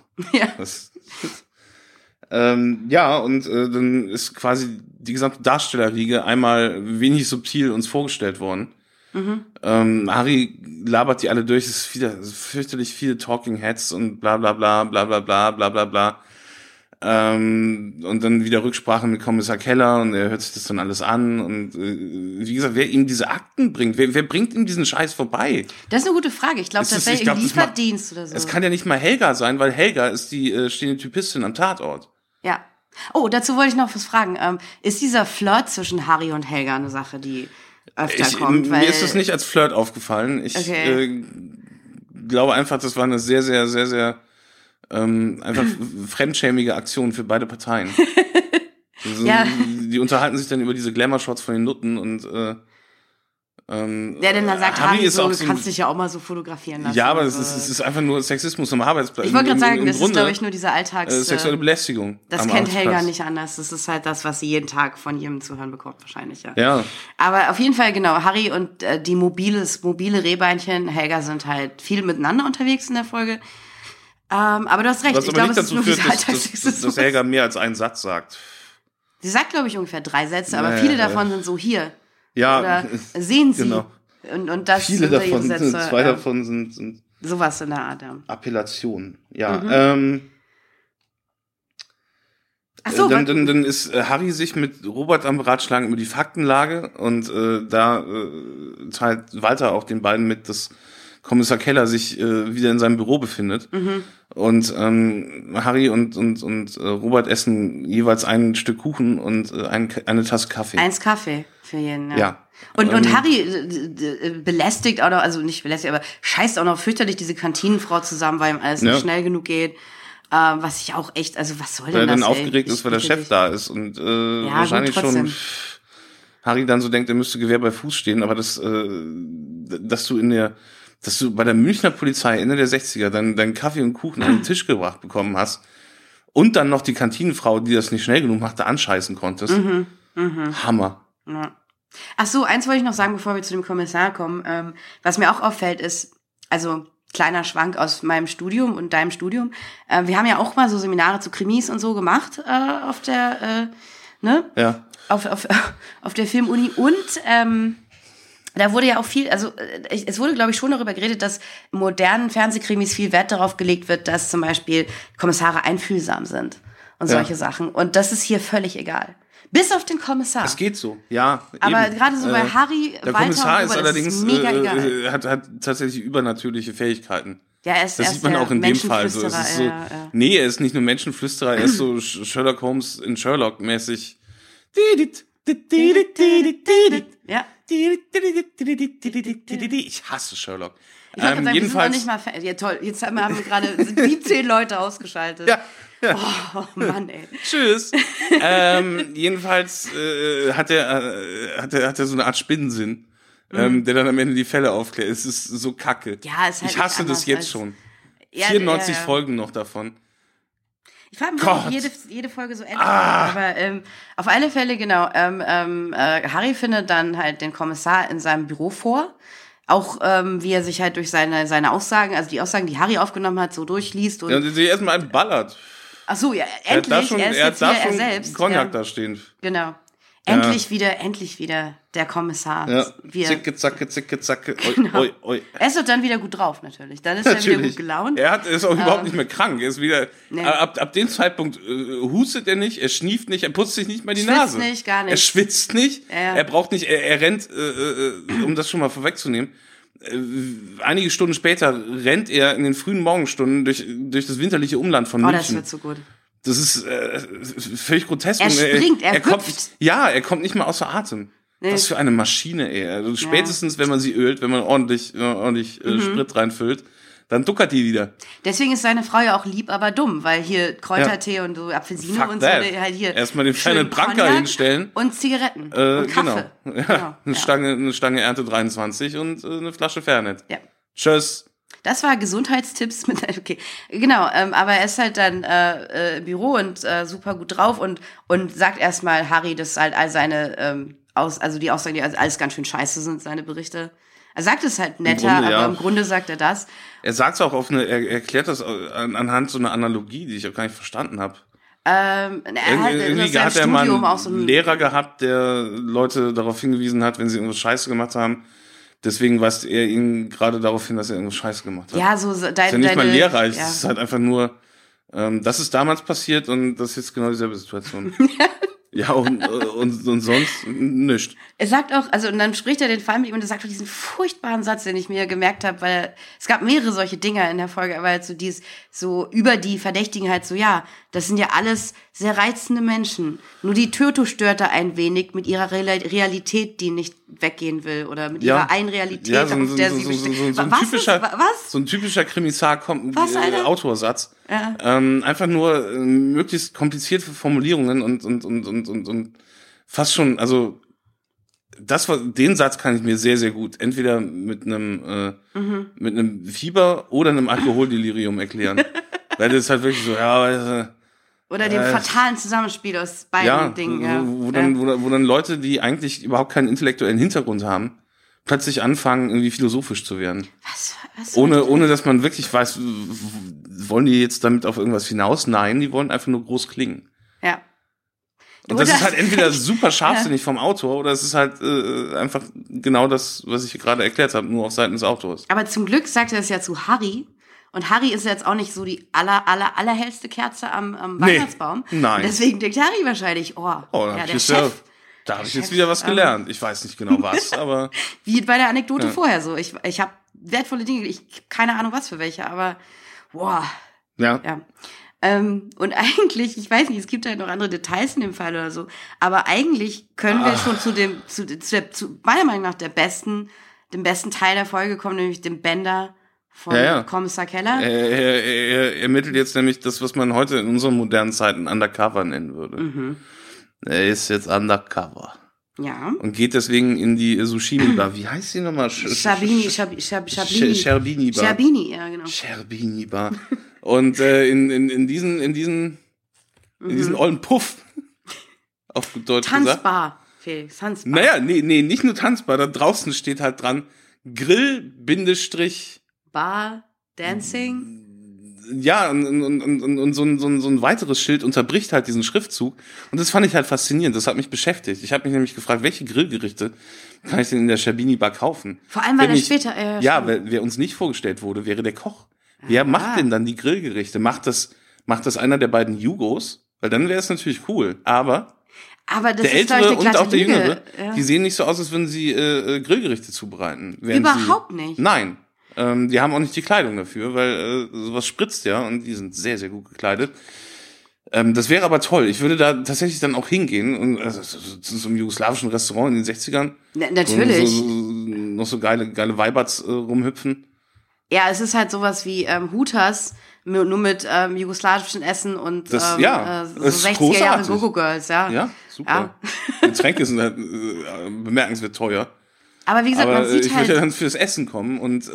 Und dann ist quasi die gesamte Darstellerriege einmal wenig subtil uns vorgestellt worden. Harry labert die alle durch, es ist wieder fürchterlich viele Talking Heads und bla bla bla bla bla bla bla bla bla. Und dann wieder Rücksprache mit Kommissar Keller und er hört sich das dann alles an und wie gesagt, wer ihm diese Akten bringt, wer bringt ihm diesen Scheiß vorbei? Das ist eine gute Frage. Ich glaube, das wäre ein Lieferdienst oder so. Es kann ja nicht mal Helga sein, weil Helga ist die Stenotypistin am Tatort. Ja. Oh, dazu wollte ich noch was fragen. Ist dieser Flirt zwischen Harry und Helga eine Sache, die öfter kommt? Mir ist das nicht als Flirt aufgefallen. Ich glaube einfach, das war eine sehr, sehr, sehr, sehr einfach fremdschämige Aktion für beide Parteien. Die unterhalten sich dann über diese Glamour-Shots von den Nutten und denn dann sagt Harry so, du kannst dich ja auch mal so fotografieren lassen. Ja, aber es ist einfach nur Sexismus am Arbeitsplatz. Ich wollte gerade sagen, das ist, glaube ich, nur diese sexuelle Belästigung. Das kennt Helga nicht anders. Das ist halt das, was sie jeden Tag von jedem zu hören bekommt, wahrscheinlich, ja. Aber auf jeden Fall, genau, Harry und die mobile Rehbeinchen, Helga sind halt viel miteinander unterwegs in der Folge. Aber du hast recht. Was aber nicht dazu führt, dass Helga mehr als einen Satz sagt. Sie sagt, glaube ich, ungefähr 3 Sätze, aber viele davon sind so hier. Ja, oder sehen Sie. Genau. Und das viele davon sind, 2 davon sind sowas in der Art, ja. Appellationen, ja. Ach so, dann ist Harry sich mit Robert am Beratschlagen über die Faktenlage und da teilt Walter auch den beiden mit, dass Kommissar Keller sich wieder in seinem Büro befindet. Und Harry und Robert essen jeweils ein Stück Kuchen und eine Tasse Kaffee. 1 Kaffee für jeden, ja. Und Harry belästigt auch noch, also nicht belästigt, aber scheißt auch noch fürchterlich diese Kantinenfrau zusammen, weil ihm alles nicht schnell genug geht. Was ich auch echt, also was soll denn das? Weil er dann aufgeregt ist, weil der Chef da ist und wahrscheinlich schon Harry dann so denkt, er müsste Gewehr bei Fuß stehen, aber dass du bei der Münchner Polizei Ende der 60er deinen Kaffee und Kuchen an den Tisch gebracht bekommen hast und dann noch die Kantinenfrau, die das nicht schnell genug machte, anscheißen konntest. Hammer. Ja. Ach so, eins wollte ich noch sagen, bevor wir zu dem Kommissar kommen. Was mir auch auffällt ist, also kleiner Schwank aus meinem Studium und deinem Studium. Wir haben ja auch mal so Seminare zu Krimis und so gemacht auf der auf der Filmuni und Da wurde ja auch viel, also es wurde, glaube ich, schon darüber geredet, dass in modernen Fernsehkrimis viel Wert darauf gelegt wird, dass zum Beispiel Kommissare einfühlsam sind und solche Sachen. Und das ist hier völlig egal. Bis auf den Kommissar. Es geht so, ja. Aber gerade so bei Harry, der Walter Kommissar und ist allerdings ist mega egal. Hat tatsächlich übernatürliche Fähigkeiten. Ja, das sieht man auch in dem Fall. Also, es ist so, nee, er ist nicht nur Menschenflüsterer, er ist so Sherlock Holmes in Sherlock-mäßig. Ja. Ich hasse Sherlock. Ich hab gesagt, jedenfalls wir sind noch nicht mal ja, toll. Jetzt haben wir gerade 17 Leute ausgeschaltet. Ja. Oh Mann, ey. Tschüss. Jedenfalls hat er so eine Art Spinnensinn, der dann am Ende die Fälle aufklärt. Es ist so kacke. Ja, ist halt ich hasse das jetzt schon. 94 Folgen noch davon. Ich frage mich, ob jede Folge so endet. Aber auf alle Fälle, genau. Harry findet dann halt den Kommissar in seinem Büro vor. Auch wie er sich halt durch seine Aussagen, also die Aussagen, die Harry aufgenommen hat, so durchliest. Und die erstmal einen ballert. Ach so, ja, endlich. Er hat da schon einen Cognac da stehen. Genau. Endlich wieder der Kommissar. Ja. Zicke, zacke. Genau. Oi. Er ist doch dann wieder gut drauf, natürlich. Dann ist er wieder gut gelaunt. Er ist auch überhaupt nicht mehr krank. Er ist wieder, ab dem Zeitpunkt hustet er nicht, er schnieft nicht, er putzt sich nicht mal die Nase. Schwitzt nicht, gar nicht. Er schwitzt nicht, er braucht nicht, er rennt, um das schon mal vorwegzunehmen, einige Stunden später rennt er in den frühen Morgenstunden durch das winterliche Umland von München. Oh, das wird so gut. Das ist völlig grotesk. Er springt, er hüpft. Er kommt nicht mal außer Atem. Nee. Was für eine Maschine, ey. Also spätestens, wenn man sie ölt, wenn man ordentlich Sprit reinfüllt, dann duckert die wieder. Deswegen ist seine Frau ja auch lieb, aber dumm, weil hier Kräutertee und so Apfelsine Fuck und that. so halt hier. Erstmal den kleinen Branka hinstellen. Und Zigaretten und Kaffee. Genau. Eine Stange Ernte 23 und eine Flasche Fernet. Ja. Tschüss. Das war Gesundheitstipps mit, okay, genau, aber er ist halt dann im Büro und super gut drauf und sagt erstmal Harry, dass halt all seine also die Aussagen, die alles ganz schön scheiße sind, seine Berichte. Er sagt es halt netter, aber im Grunde sagt er das. Er sagt es auch er erklärt das anhand so einer Analogie, die ich auch gar nicht verstanden habe. Irgendwie hat er mal einen Lehrer gehabt, der Leute darauf hingewiesen hat, wenn sie irgendwas Scheiße gemacht haben. Deswegen weist er ihn gerade darauf hin, dass er irgendwas Scheiße gemacht hat. Ja, so ist ja nicht mal lehrreich, es ist halt einfach nur, das ist damals passiert und das ist jetzt genau dieselbe Situation. Ja, und sonst nichts. Er sagt auch, also und dann spricht er den Fall mit ihm und er sagt auch diesen furchtbaren Satz, den ich mir gemerkt habe, weil es gab mehrere solche Dinger in der Folge, aber halt so so über die Verdächtigen halt so, ja, das sind ja alles sehr reizende Menschen. Nur die Toto stört da ein wenig mit ihrer Realität, die nicht weggehen will oder mit ihrer einen Realität, auf der sie besteht. So ein typischer Autorsatz. Ja. Einfach nur möglichst komplizierte Formulierungen und fast schon, also den Satz kann ich mir sehr, sehr gut entweder mit einem Fieber oder einem Alkoholdelirium erklären. Weil das ist halt wirklich so, oder dem fatalen Zusammenspiel aus beiden Dingen. Wo dann Leute, die eigentlich überhaupt keinen intellektuellen Hintergrund haben, plötzlich anfangen, irgendwie philosophisch zu werden. Was ohne dass man wirklich weiß, wollen die jetzt damit auf irgendwas hinaus? Nein, die wollen einfach nur groß klingen. Ja. Und das ist halt entweder super scharfsinnig vom Autor oder es ist halt einfach genau das, was ich gerade erklärt habe, nur auf Seiten des Autors. Aber zum Glück sagt er es ja zu Harry. Und Harry ist jetzt auch nicht so die allerhellste Kerze am Weihnachtsbaum. Nein. Und deswegen denkt Harry wahrscheinlich, der Chef. Da habe ich jetzt wieder was gelernt. Ich weiß nicht genau was, aber... Wie bei der Anekdote vorher so. Ich habe wertvolle Dinge, keine Ahnung was für welche, aber Ja. Und eigentlich, ich weiß nicht, es gibt halt noch andere Details in dem Fall oder so, aber eigentlich können wir schon zu meiner Meinung nach dem besten Teil der Folge kommen, nämlich dem Bender von Kommissar Keller. Er ermittelt jetzt nämlich das, was man heute in unseren modernen Zeiten Undercover nennen würde. Mhm. Er ist jetzt Undercover. Ja. Und geht deswegen in die Sushimi-Bar. Wie heißt sie nochmal? Scherbini. Scherbini-Bar. Scherbini, ja, genau. Scherbini-Bar. Und in diesen ollen Puff, auf gut Deutsch gesagt. Tanzbar, Felix, Tanzbar. Naja, nee, nicht nur Tanzbar. Da draußen steht halt dran, Grill, Bar, Dancing. Ja, und so ein weiteres Schild unterbricht halt diesen Schriftzug. Und das fand ich halt faszinierend. Das hat mich beschäftigt. Ich habe mich nämlich gefragt, welche Grillgerichte kann ich denn in der Scherbini Bar kaufen? Vor allem, weil er später... wer uns nicht vorgestellt wurde, wäre der Koch. Wer macht denn dann die Grillgerichte? Macht das einer der beiden Jugos? Weil dann wäre es natürlich cool. Aber das der ist, Ältere ich, und auch der Lüge. Jüngere, Ja. die sehen nicht so aus, als würden sie Grillgerichte zubereiten. Überhaupt nicht. Nein. Die haben auch nicht die Kleidung dafür, weil sowas spritzt ja und die sind sehr, sehr gut gekleidet. Das wäre aber toll. Ich würde da tatsächlich dann auch hingehen und zu so einem jugoslawischen Restaurant in den 60ern. Natürlich. Noch so geile Weiberts rumhüpfen. Ja, es ist halt sowas wie Hooters, nur mit jugoslawischen Essen und so 60er Jahre Go-Go-Girls, ja. Ja, super. Ja. Getränke sind halt bemerkenswert teuer. Aber wie gesagt, man sieht ich halt... würde ja dann fürs Essen kommen und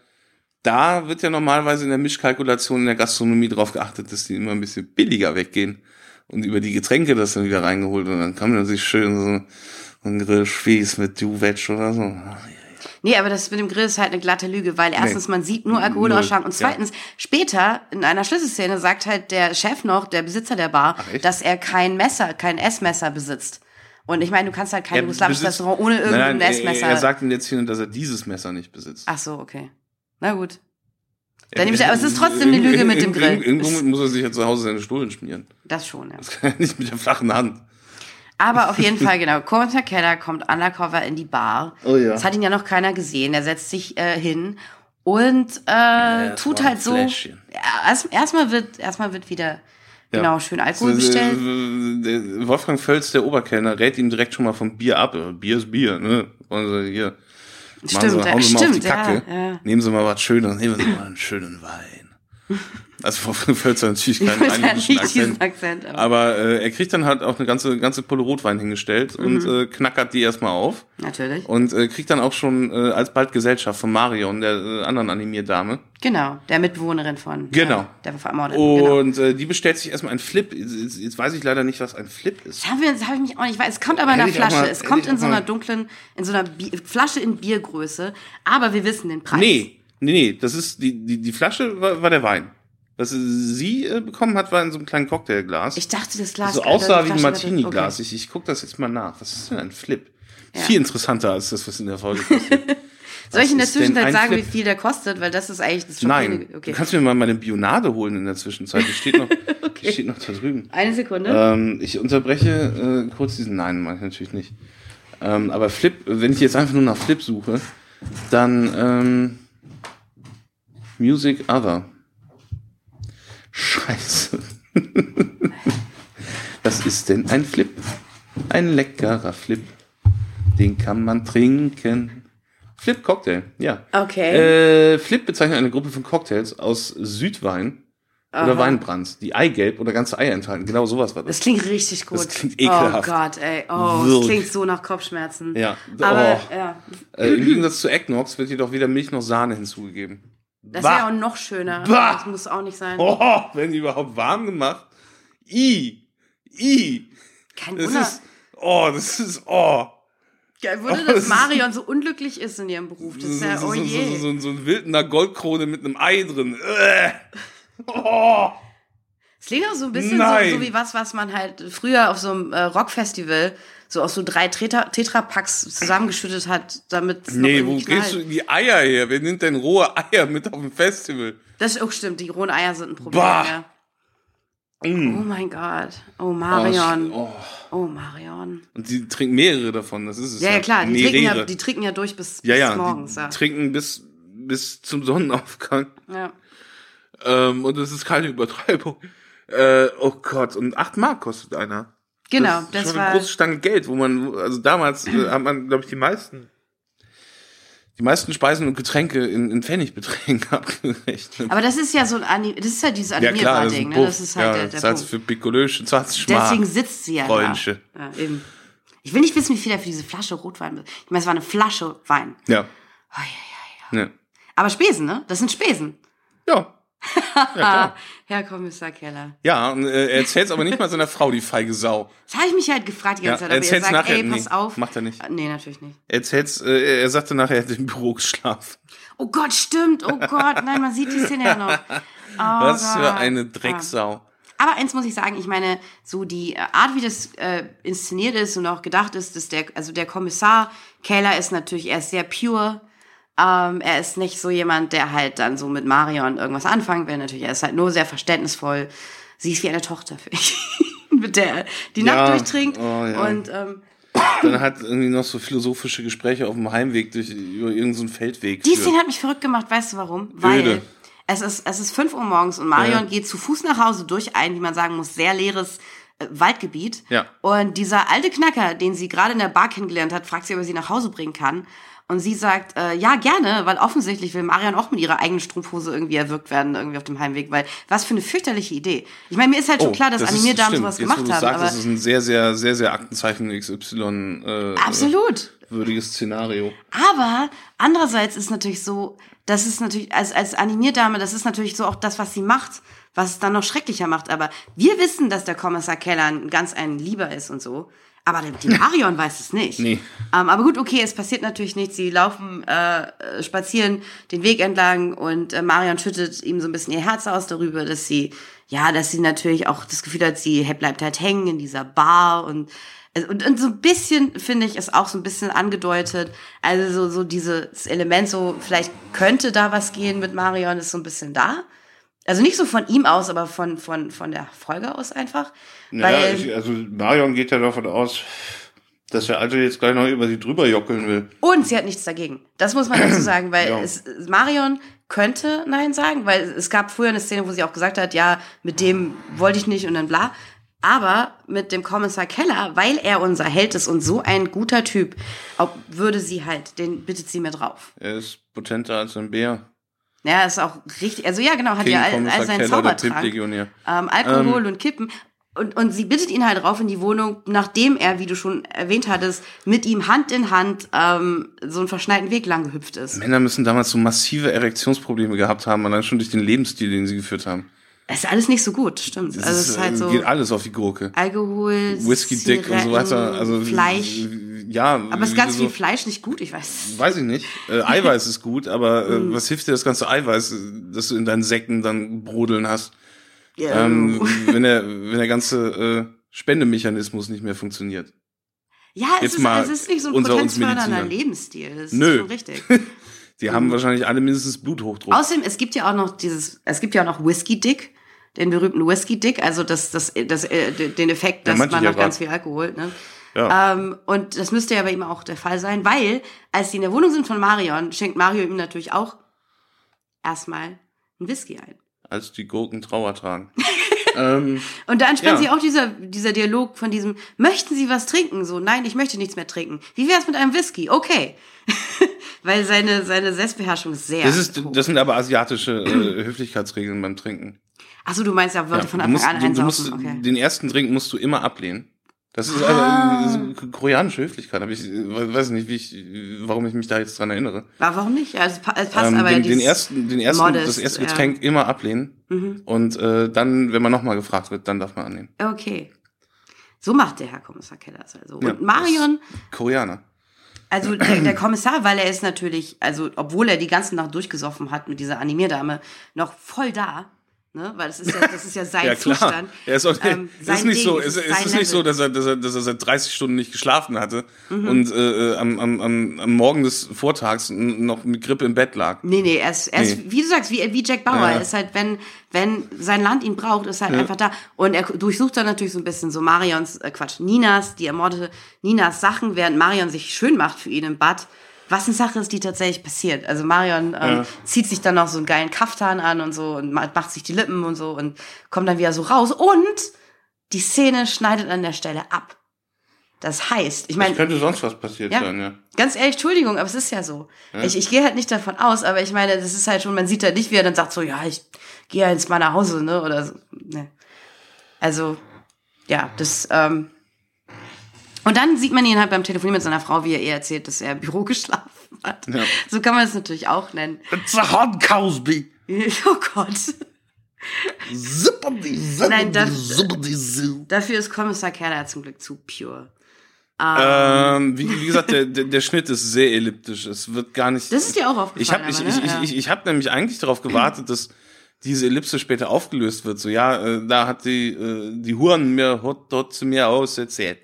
da wird ja normalerweise in der Mischkalkulation in der Gastronomie drauf geachtet, dass die immer ein bisschen billiger weggehen und über die Getränke das dann wieder reingeholt und dann kann man sich schön so ein Grillspieß mit Duvetsch oder so. Nee, aber das mit dem Grill ist halt eine glatte Lüge, weil erstens, man sieht nur Alkoholausschank und zweitens, später in einer Schlüsselszene sagt halt der Chef noch, der Besitzer der Bar, dass er kein Essmesser besitzt. Und ich meine, du kannst halt kein jugoslawisches Restaurant ohne irgendein Essmesser. Er sagt in der Szene, dass er dieses Messer nicht besitzt. Ach so, okay. Na gut. Dann nehme ich, aber es ist trotzdem eine Lüge mit dem Grill. Irgendwo muss er sich ja zu Hause seine Stullen schmieren. Das schon, ja. Das kann er nicht mit der flachen Hand. Aber auf jeden Fall, genau. Cormac Keller kommt undercover in die Bar. Oh ja. Das hat ihn ja noch keiner gesehen. Er setzt sich hin und tut halt so. Ja, erstmal wird wieder genau schön Alkohol bestellt. Wolfgang Völz, der Oberkellner, rät ihm direkt schon mal vom Bier ab. Bier ist Bier, ne? Wollen Sie hier. Hauen Sie mal auf die Kacke. Ja. Nehmen Sie mal was Schönes, nehmen Sie mal einen schönen Wein. Also Wolfgang Völz hat natürlich keinen einheimischen Akzent. Aber er kriegt dann halt auch eine ganze Pulle Rotwein hingestellt und knackert die erstmal auf. Natürlich. Und kriegt dann auch schon alsbald Gesellschaft von Marion, der anderen Animierdame. Genau, der Mitbewohnerin von der Vermordeten. Und die bestellt sich erstmal einen Flip. Jetzt weiß ich leider nicht, was ein Flip ist. Das habe ich mich auch nicht weiß. Es kommt aber in einer Flasche. Es kommt in so einer dunklen, in so einer Flasche in Biergröße. Aber wir wissen den Preis. Nee, das ist die Flasche war der Wein. Was sie bekommen hat, war in so einem kleinen Cocktailglas. Ich dachte, das Glas... So aussah wie ein Martini-Glas. Okay. Ich gucke das jetzt mal nach. Was ist denn ein Flip? Ja. Viel interessanter als das, was in der Folge passiert. Soll ich in der Zwischenzeit sagen, Flip? Wie viel der kostet? Weil das ist eigentlich das Nein, okay. Du kannst mir mal meine Bionade holen in der Zwischenzeit. Die steht noch, die steht noch da drüben. Eine Sekunde. Ich unterbreche kurz diesen... Nein, mache ich natürlich nicht. Aber Flip, wenn ich jetzt einfach nur nach Flip suche, dann Music Other. Scheiße. Was ist denn ein Flip? Ein leckerer Flip. Den kann man trinken. Flip Cocktail, ja. Okay. Flip bezeichnet eine Gruppe von Cocktails aus Südwein oder Weinbrand, die Eigelb oder ganze Eier enthalten. Genau sowas war das. Das klingt richtig gut. Das klingt ekelhaft. Oh Gott, ey. Das klingt so nach Kopfschmerzen. Ja. Aber, im Gegensatz zu Eggnox wird jedoch weder Milch noch Sahne hinzugegeben. Das wäre auch noch schöner. Bah. Das muss auch nicht sein. Werden die überhaupt warm gemacht? Kein das Wunder. ist. Kein Wunder, dass Marion so unglücklich ist in ihrem Beruf. Das ist ja, so ein Wildener Goldkrone mit einem Ei drin. Es klingt auch so ein bisschen so wie was man halt früher auf so einem Rockfestival so aus so 3 Tetrapacks zusammengeschüttet hat, damit es wo kriegst du die Eier her? Wer nimmt denn rohe Eier mit auf dem Festival? Das ist auch stimmt, die rohen Eier sind ein Problem. Ja. Oh mein Gott. Oh, Marion. Oh, Marion. Und die trinken mehrere davon, das ist es. Ja, klar, die trinken ja durch bis morgens. Die trinken bis zum Sonnenaufgang. Ja. Und das ist keine Übertreibung. Oh Gott, und 8 Mark kostet einer. Genau, das war eine große Stange Geld, wo man, also damals hat man, glaube ich, die meisten Speisen und Getränke in Pfennigbeträgen abgerechnet. Aber das ist ja so das ist ja dieses Animierbart-Ding, ne? Das ist halt der Punkt. Für Pikolösche, 20 Mark. Deswegen sitzt sie ja Freundchen. Da. Ja, eben. Ich will nicht wissen, wie viel er für diese Flasche Rotwein will. Ich meine, es war eine Flasche Wein. Ja. Oh, ja. Aber Spesen, ne? Das sind Spesen. Ja. Ja, Herr Kommissar Keller. Ja, und er erzählt es aber nicht mal seiner Frau, die feige Sau. Das habe ich mich halt gefragt die ganze Zeit, ob er sagt, nachher, pass auf. Macht er nicht. Nee, natürlich nicht. Er sagte nachher, er hätte im Büro geschlafen. Oh Gott, stimmt. Oh Gott, nein, man sieht die Szene ja noch. Oh Was für eine Drecksau. Aber eins muss ich sagen, ich meine, so die Art, wie das inszeniert ist und auch gedacht ist, dass der Kommissar Keller ist natürlich, er ist sehr pure. Er ist nicht so jemand, der halt dann so mit Marion irgendwas anfangen will. Natürlich, er ist halt nur sehr verständnisvoll. Sie ist wie eine Tochter für mich, mit der die Nacht durchtrinkt. Oh, ja. Und dann hat irgendwie noch so philosophische Gespräche auf dem Heimweg über irgendeinen so Feldweg. Die Szene hat mich verrückt gemacht, weißt du warum? Weil es ist 5 Uhr morgens und Marion geht zu Fuß nach Hause durch ein, wie man sagen muss, sehr leeres Waldgebiet. Ja. Und dieser alte Knacker, den sie gerade in der Bar kennengelernt hat, fragt sie, ob er sie nach Hause bringen kann. Und sie sagt, ja, gerne, weil offensichtlich will Marion auch mit ihrer eigenen Strumpfhose irgendwie erwürgt werden, irgendwie auf dem Heimweg, weil was für eine fürchterliche Idee. Ich meine, mir ist halt schon klar, dass Animierdamen sowas gemacht haben. Aber das ist ein sehr, sehr, sehr, sehr Aktenzeichen XY absolut würdiges Szenario. Aber andererseits ist natürlich so, das ist natürlich, als Animierdame, das ist natürlich so auch das, was sie macht, was es dann noch schrecklicher macht. Aber wir wissen, dass der Kommissar Keller ein Lieber ist und so. Aber die Marion weiß es nicht. Nee. Aber gut, okay, es passiert natürlich nichts. Sie laufen, spazieren den Weg entlang und Marion schüttet ihm so ein bisschen ihr Herz aus darüber, dass sie natürlich auch das Gefühl hat, sie bleibt halt hängen in dieser Bar und so ein bisschen, finde ich, ist auch so ein bisschen angedeutet. Also so dieses Element, so vielleicht könnte da was gehen mit Marion, ist so ein bisschen da. Also nicht so von ihm aus, aber von der Folge aus einfach. Naja, also Marion geht ja davon aus, dass der Alte jetzt gleich noch über sie drüber jockeln will. Und sie hat nichts dagegen. Das muss man dazu sagen, weil Marion könnte Nein sagen, weil es gab früher eine Szene, wo sie auch gesagt hat, ja, mit dem wollte ich nicht und dann bla. Aber mit dem Kommissar Keller, weil er unser Held ist und so ein guter Typ, würde sie halt, den bittet sie mir drauf. Er ist potenter als ein Bär. Ja, ist auch richtig, also ja, genau, hat ja all seinen Zaubertrank, Alkohol und Kippen. Und sie bittet ihn halt rauf in die Wohnung, nachdem er, wie du schon erwähnt hattest, mit ihm Hand in Hand so einen verschneiten Weg lang gehüpft ist. Männer müssen damals so massive Erektionsprobleme gehabt haben, allein schon durch den Lebensstil, den sie geführt haben. Es ist alles nicht so gut, stimmt. Also es ist halt so, geht alles auf die Gurke. Alkohol, Whisky Dick und so weiter. Also Fleisch. Ja. Aber ist ganz viel Fleisch nicht gut? Ich weiß. Weiß ich nicht. Eiweiß ist gut, aber was hilft dir das ganze Eiweiß, das du in deinen Säcken dann brodeln hast? Yeah. Wenn der ganze Spendemechanismus nicht mehr funktioniert. Ja, es ist nicht so ein potenzfördernder Lebensstil. Das ist schon richtig. Die haben wahrscheinlich alle mindestens Bluthochdruck. Außerdem, es gibt ja auch noch Whisky Dick, den berühmten Whisky Dick, also den Effekt, dass man noch ganz viel Alkohol, ne? Ja. Und das müsste ja bei ihm auch der Fall sein, weil, als die in der Wohnung sind von Marion, schenkt Mario ihm natürlich auch erstmal einen Whisky ein. Als die Gurken Trauer tragen. Und da entspannt sich auch dieser Dialog von diesem, möchten Sie was trinken? So, nein, ich möchte nichts mehr trinken. Wie wär's mit einem Whisky? Okay. Weil seine Selbstbeherrschung ist sehr hoch. Das sind aber asiatische Höflichkeitsregeln beim Trinken. Ach so, du meinst ja, Leute von Anfang an einsaufen. Okay. Den ersten Drink musst du immer ablehnen. Das ist also koreanische Höflichkeit. Weiß nicht, warum ich mich da jetzt dran erinnere. Warum nicht? Ja, es passt aber das erste Getränk immer ablehnen. Und dann, wenn man nochmal gefragt wird, dann darf man annehmen. Okay. So macht der Herr Kommissar Keller es also. Und Marion. Koreaner. Also der Kommissar, weil er ist natürlich, also obwohl er die ganze Nacht durchgesoffen hat mit dieser Animierdame, noch voll da. Ne? Weil das ist ja sein Zustand. Ja, es ist nicht so, dass er seit 30 Stunden nicht geschlafen hatte und am Morgen des Vortags noch mit Grippe im Bett lag. Nee, er ist, wie du sagst, wie Jack Bauer. Er ist halt, wenn sein Land ihn braucht, ist halt einfach da. Und er durchsucht dann natürlich so ein bisschen so Ninas, die ermordete Ninas Sachen, während Marion sich schön macht für ihn im Bad. Was eine Sache ist, die tatsächlich passiert. Also Marion zieht sich dann noch so einen geilen Kaftan an und so und macht sich die Lippen und so und kommt dann wieder so raus. Und die Szene schneidet an der Stelle ab. Das heißt, ich meine... Es könnte sonst was passiert sein, ja. Ganz ehrlich, Entschuldigung, aber es ist ja so. Ja. Ich gehe halt nicht davon aus, aber ich meine, das ist halt schon, man sieht halt nicht, wie er dann sagt so, ja, ich gehe ja jetzt mal nach Hause, ne, oder so. Ne. Also, ja, das... Und dann sieht man ihn halt beim Telefonieren mit seiner Frau, wie er ihr erzählt, dass er im Büro geschlafen hat. Ja. So kann man es natürlich auch nennen. It's a hot Cosby. Oh Gott. Nein, dafür ist Kommissar Keller zum Glück zu pure. Wie gesagt, der Schnitt ist sehr elliptisch. Es wird gar nicht. Das ist dir auch aufgefallen. Ich habe nämlich eigentlich darauf gewartet, dass diese Ellipse später aufgelöst wird. So, da hat die Huren mir dort zu mir auserzählt.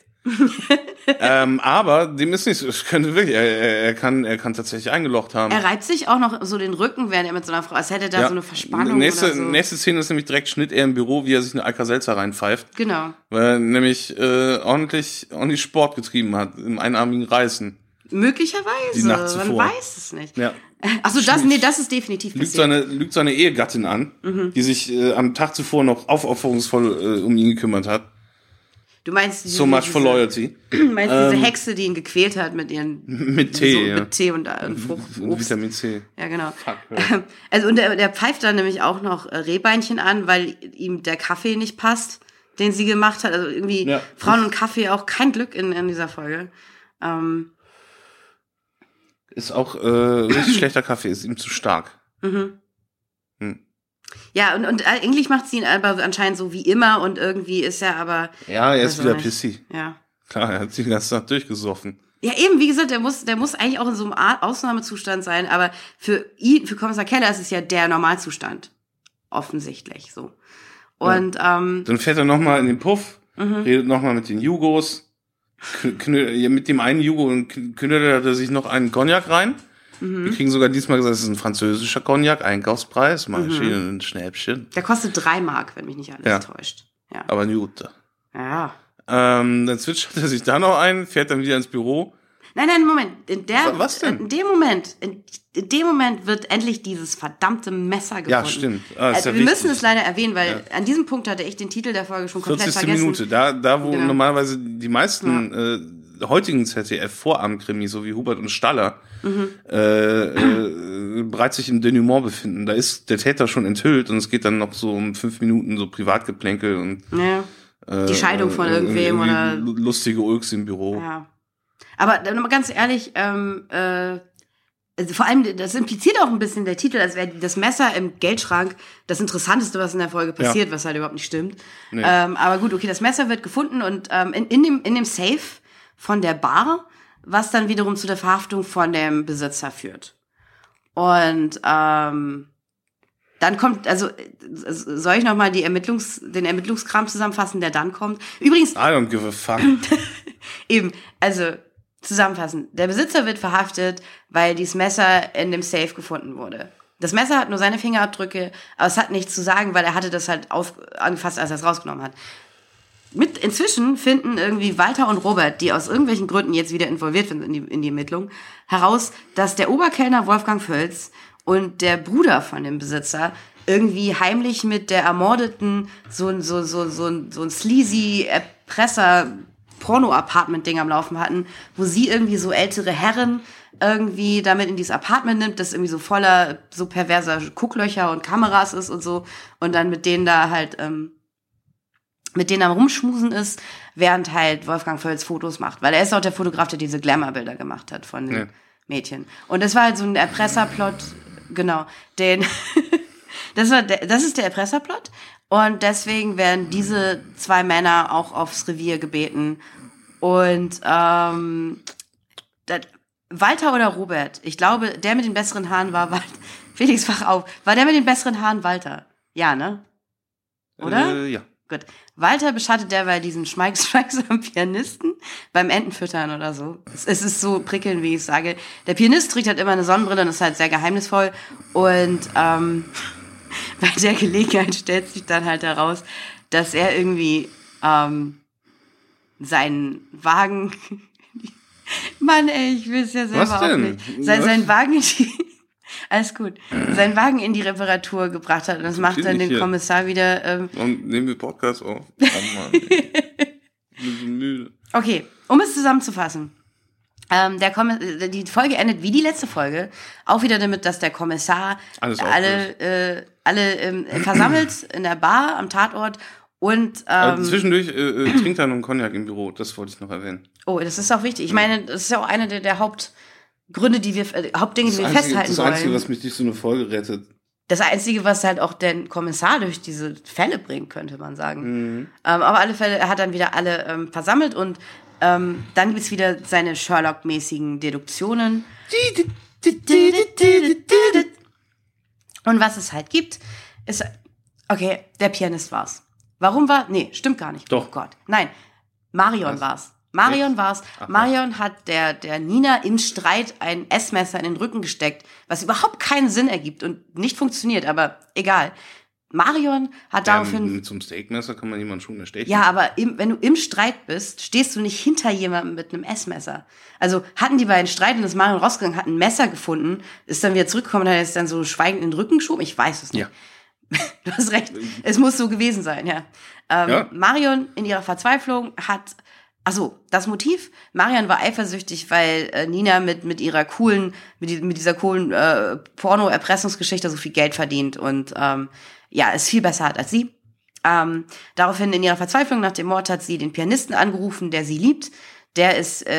Aber dem ist nicht so. Ich könnte wirklich, er kann tatsächlich eingelocht haben. Er reibt sich auch noch so den Rücken, während er mit so einer Frau, als hätte da so eine Verspannung nächste, oder so. Nächste Szene ist nämlich direkt Schnitt er im Büro, wie er sich eine Alka-Seltzer reinpfeift. Genau. Weil er nämlich ordentlich Sport getrieben hat, im einarmigen Reißen. Möglicherweise. Die Nacht zuvor. Man weiß es nicht. Ja. Achso, das ist definitiv passiert. Lügt seine Ehegattin an, die sich am Tag zuvor noch aufopferungsvoll um ihn gekümmert hat. Du meinst so much for loyalty. Du meinst diese Hexe, die ihn gequält hat mit ihren mit Tee, mit Tee und Frucht, und Vitamin C. Ja, genau. Fuck, ja. Also und der pfeift dann nämlich auch noch Rehbeinchen an, weil ihm der Kaffee nicht passt, den sie gemacht hat. Also irgendwie Frauen und Kaffee auch kein Glück in dieser Folge. Ist auch richtig schlechter Kaffee, ist ihm zu stark. Ja, und eigentlich macht sie ihn aber anscheinend so wie immer und irgendwie ist er aber... Ja, er ist wieder pissy. Ja. Klar, er hat sich die ganze Nacht durchgesoffen. Ja, eben, wie gesagt, der muss eigentlich auch in so einem Ausnahmezustand sein, aber für Kommissar Keller ist es ja der Normalzustand. Offensichtlich, so. Und, dann fährt er nochmal in den Puff, redet nochmal mit den Jugos, mit dem einen Jugo knüttelt er sich noch einen Cognac rein. Wir kriegen sogar diesmal gesagt, es ist ein französischer Cognac, Einkaufspreis, mal schön ein Schnäppchen. Der kostet 3 Mark, wenn mich nicht alles täuscht. Ja. Aber ein Jute. Ja. Dann zwitschert er sich da noch ein, fährt dann wieder ins Büro. Nein, Moment. Was denn? In dem Moment wird endlich dieses verdammte Messer gefunden. Ja, stimmt. Wir müssen es leider erwähnen, weil an diesem Punkt hatte ich den Titel der Folge schon komplett 40. vergessen. Minute, da wo normalerweise die meisten heutigen ZDF-Vorabendkrimis, so wie Hubert und Staller, bereits sich im Denouement befinden. Da ist der Täter schon enthüllt und es geht dann noch so um 5 Minuten so Privatgeplänkel und die Scheidung von irgendwem oder lustige Ulks im Büro. Ja. Aber ganz ehrlich, also vor allem, das impliziert auch ein bisschen der Titel, als wäre das Messer im Geldschrank das Interessanteste, was in der Folge passiert, was halt überhaupt nicht stimmt. Nee. Aber gut, okay, das Messer wird gefunden und in dem Safe von der Bar, was dann wiederum zu der Verhaftung von dem Besitzer führt. Und dann kommt, also soll ich nochmal den Ermittlungskram zusammenfassen, der dann kommt? Übrigens... I don't give a fuck. Eben, also zusammenfassen. Der Besitzer wird verhaftet, weil dieses Messer in dem Safe gefunden wurde. Das Messer hat nur seine Fingerabdrücke, aber es hat nichts zu sagen, weil er hatte das halt angefasst, als er es rausgenommen hat. Inzwischen finden irgendwie Walter und Robert, die aus irgendwelchen Gründen jetzt wieder involviert sind in die Ermittlung, heraus, dass der Oberkellner Wolfgang Völz und der Bruder von dem Besitzer irgendwie heimlich mit der Ermordeten so ein sleazy Erpresser-Porno-Apartment-Ding am Laufen hatten, wo sie irgendwie so ältere Herren irgendwie damit in dieses Apartment nimmt, das irgendwie so voller so perverser Gucklöcher und Kameras ist und so und dann mit denen da halt mit denen am Rumschmusen ist, während halt Wolfgang Völz Fotos macht. Weil er ist auch der Fotograf, der diese Glamour-Bilder gemacht hat von den Mädchen. Und das war halt so ein Erpresserplot, genau. Das ist der Erpresserplot. Und deswegen werden diese 2 Männer auch aufs Revier gebeten. Und Walter oder Robert? Ich glaube, der mit den besseren Haaren war Walter. Felix, wach auf. War der mit den besseren Haaren Walter? Ja, ne? Oder? Ja. Gut. Walter beschattet derweil diesen schweigsamen Pianisten beim Entenfüttern oder so. Es ist so prickelnd, wie ich sage. Der Pianist trägt halt immer eine Sonnenbrille und ist halt sehr geheimnisvoll. Und bei der Gelegenheit stellt sich dann halt heraus, dass er irgendwie seinen Wagen... Mann, ey, ich will es ja selber auch nicht. Seinen Wagen in die... Alles gut. Seinen Wagen in die Reparatur gebracht hat. Und das macht dann den Kommissar wieder... Und nehmen wir Podcast auf. Oh Mann, wir sind müde. Okay, um es zusammenzufassen. Die Folge endet wie die letzte Folge. Auch wieder damit, dass der Kommissar alle versammelt in der Bar am Tatort und zwischendurch trinkt er noch einen Cognac im Büro. Das wollte ich noch erwähnen. Oh, das ist auch wichtig. Ich meine, das ist ja auch eine der Hauptdinge, die wir festhalten wollen. Das Einzige, was mich durch so eine Folge rettet, das Einzige, was halt auch den Kommissar durch diese Fälle bringt, könnte man sagen. Aber auf alle Fälle, er hat dann wieder alle versammelt und dann gibt's wieder seine Sherlock-mäßigen Deduktionen. Und was es halt gibt, ist, okay, der Pianist war's. Warum war? Nee, stimmt gar nicht. Doch. Oh Gott. Nein, Marion war's. Marion war's. Marion hat der Nina im Streit ein Essmesser in den Rücken gesteckt, was überhaupt keinen Sinn ergibt und nicht funktioniert, aber egal. Marion hat daraufhin... Mit so einem Steakmesser kann man jemanden schon erstechen. Ja, aber wenn du im Streit bist, stehst du nicht hinter jemandem mit einem Essmesser. Also hatten die beiden Streit und ist Marion rausgegangen, hat ein Messer gefunden, ist dann wieder zurückgekommen und hat es dann so schweigend in den Rücken geschoben. Ich weiß es nicht. Ja. Du hast recht. Es muss so gewesen sein, ja. Marion in ihrer Verzweiflung hat... Achso, das Motiv? Marion war eifersüchtig, weil Nina mit dieser coolen Porno-Erpressungsgeschichte so viel Geld verdient und es viel besser hat als sie. Daraufhin in ihrer Verzweiflung nach dem Mord hat sie den Pianisten angerufen, der sie liebt. Der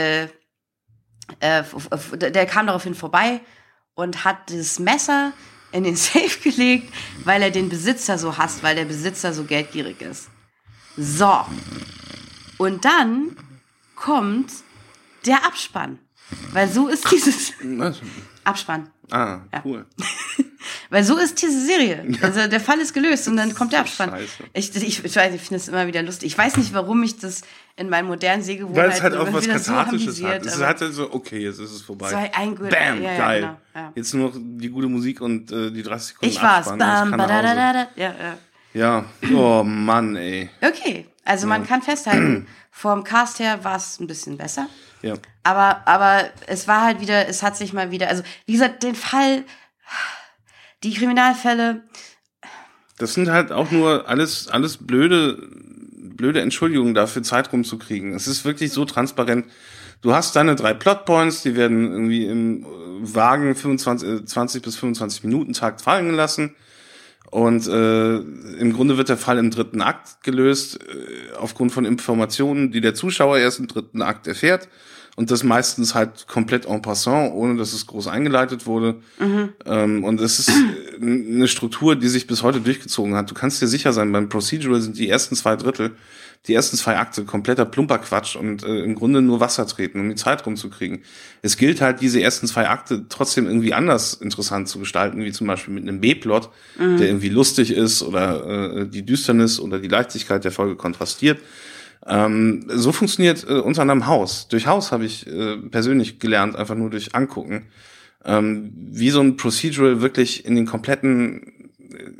kam daraufhin vorbei und hat dieses Messer in den Safe gelegt, weil er den Besitzer so hasst, weil der Besitzer so geldgierig ist. So. Und dann kommt der Abspann. Weil so ist dieses... Abspann. Ah, cool. Weil so ist diese Serie. Ja. Also der Fall ist gelöst und dann kommt der Abspann. Scheiße. Ich finde es immer wieder lustig. Ich weiß nicht, warum ich das in meinen modernen Sehgewohnheiten... Weil es halt auch was Kathartisches so hat. Es hat halt so, okay, jetzt ist es vorbei. Bam, ja, geil. Genau, ja. Jetzt nur noch die gute Musik und die 30 Sekunden ich war's. Abspann. Bam, badadada. Ja, oh Mann, ey. Okay, also man kann festhalten, vom Cast her war es ein bisschen besser. Ja. Aber es war halt wieder, es hat sich mal wieder, also wie gesagt, den Fall, die Kriminalfälle. Das sind halt auch nur alles blöde Entschuldigungen dafür, Zeit rumzukriegen. Es ist wirklich so transparent. Du hast deine 3 Plotpoints, die werden irgendwie im vagen 20 bis 25 Minuten Takt fallen gelassen. Und im Grunde wird der Fall im 3. Akt gelöst, aufgrund von Informationen, die der Zuschauer erst im 3. Akt erfährt. Und das meistens halt komplett en passant, ohne dass es groß eingeleitet wurde. Und es ist eine Struktur, die sich bis heute durchgezogen hat. Du kannst dir sicher sein, beim Procedural sind die ersten 2 Drittel, die ersten 2 Akte kompletter Plumperquatsch und im Grunde nur Wasser treten, um die Zeit rumzukriegen. Es gilt halt, diese ersten 2 Akte trotzdem irgendwie anders interessant zu gestalten, wie zum Beispiel mit einem B-Plot, der irgendwie lustig ist oder die Düsternis oder die Leichtigkeit der Folge kontrastiert. So funktioniert unter anderem Haus. Durch Haus habe ich persönlich gelernt, einfach nur durch Angucken, wie so ein Procedural wirklich in den kompletten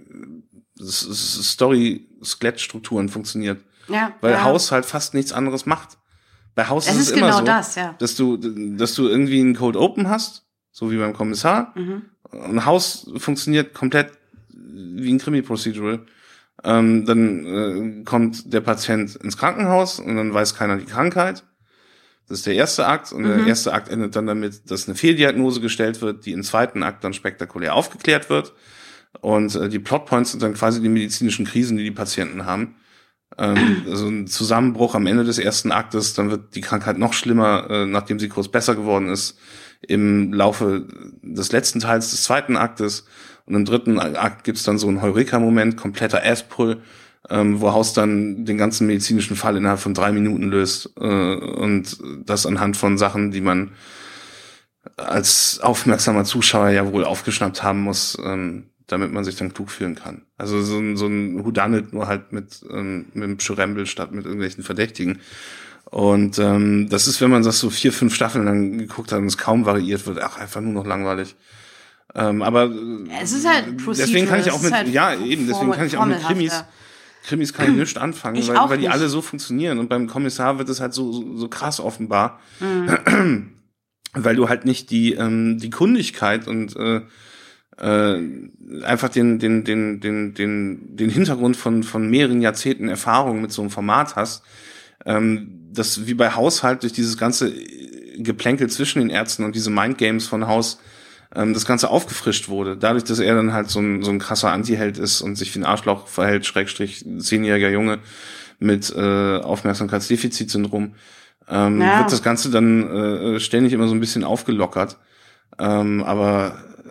Story-Skelett-Strukturen funktioniert. Ja, weil Haus halt fast nichts anderes macht. Bei Haus ist es immer genau so, das, ja. dass du irgendwie einen Cold Open hast, so wie beim Kommissar. Und Haus funktioniert komplett wie ein Krimi-Procedural. Dann kommt der Patient ins Krankenhaus und dann weiß keiner die Krankheit. Das ist der erste Akt. Und der erste Akt endet dann damit, dass eine Fehldiagnose gestellt wird, die im 2. Akt dann spektakulär aufgeklärt wird. Und die Plotpoints sind dann quasi die medizinischen Krisen, die Patienten haben. Also ein Zusammenbruch am Ende des 1. Aktes, dann wird die Krankheit noch schlimmer, nachdem sie kurz besser geworden ist, im Laufe des letzten Teils des 2. Aktes. Und im 3. Akt gibt's dann so einen Heureka-Moment, kompletter Ass-Pull, wo Haus dann den ganzen medizinischen Fall innerhalb von 3 Minuten löst. Und das anhand von Sachen, die man als aufmerksamer Zuschauer ja wohl aufgeschnappt haben muss, damit man sich dann klug fühlen kann. Also so ein Whodunit, nur halt mit einem Pschyrembel statt mit irgendwelchen Verdächtigen. Und das ist, wenn man das so 4, 5 Staffeln lang geguckt hat und es kaum variiert wird, einfach nur noch langweilig. Aber es ist halt deswegen kann ich auch mit, halt deswegen kann ich auch mit Krimis kann ich nichts anfangen, weil die alle so funktionieren. Und beim Kommissar wird es halt so krass offenbar, weil du halt nicht die Kundigkeit und einfach den Hintergrund von mehreren Jahrzehnten Erfahrung mit so einem Format hast, das wie bei Haushalt durch dieses ganze Geplänkel zwischen den Ärzten und diese Mindgames von Haus das Ganze aufgefrischt wurde. Dadurch, dass er dann halt so ein krasser Anti-Held ist und sich wie ein Arschloch verhält, / 10-jähriger Junge mit Aufmerksamkeitsdefizitsyndrom, wird das Ganze dann ständig immer so ein bisschen aufgelockert. Aber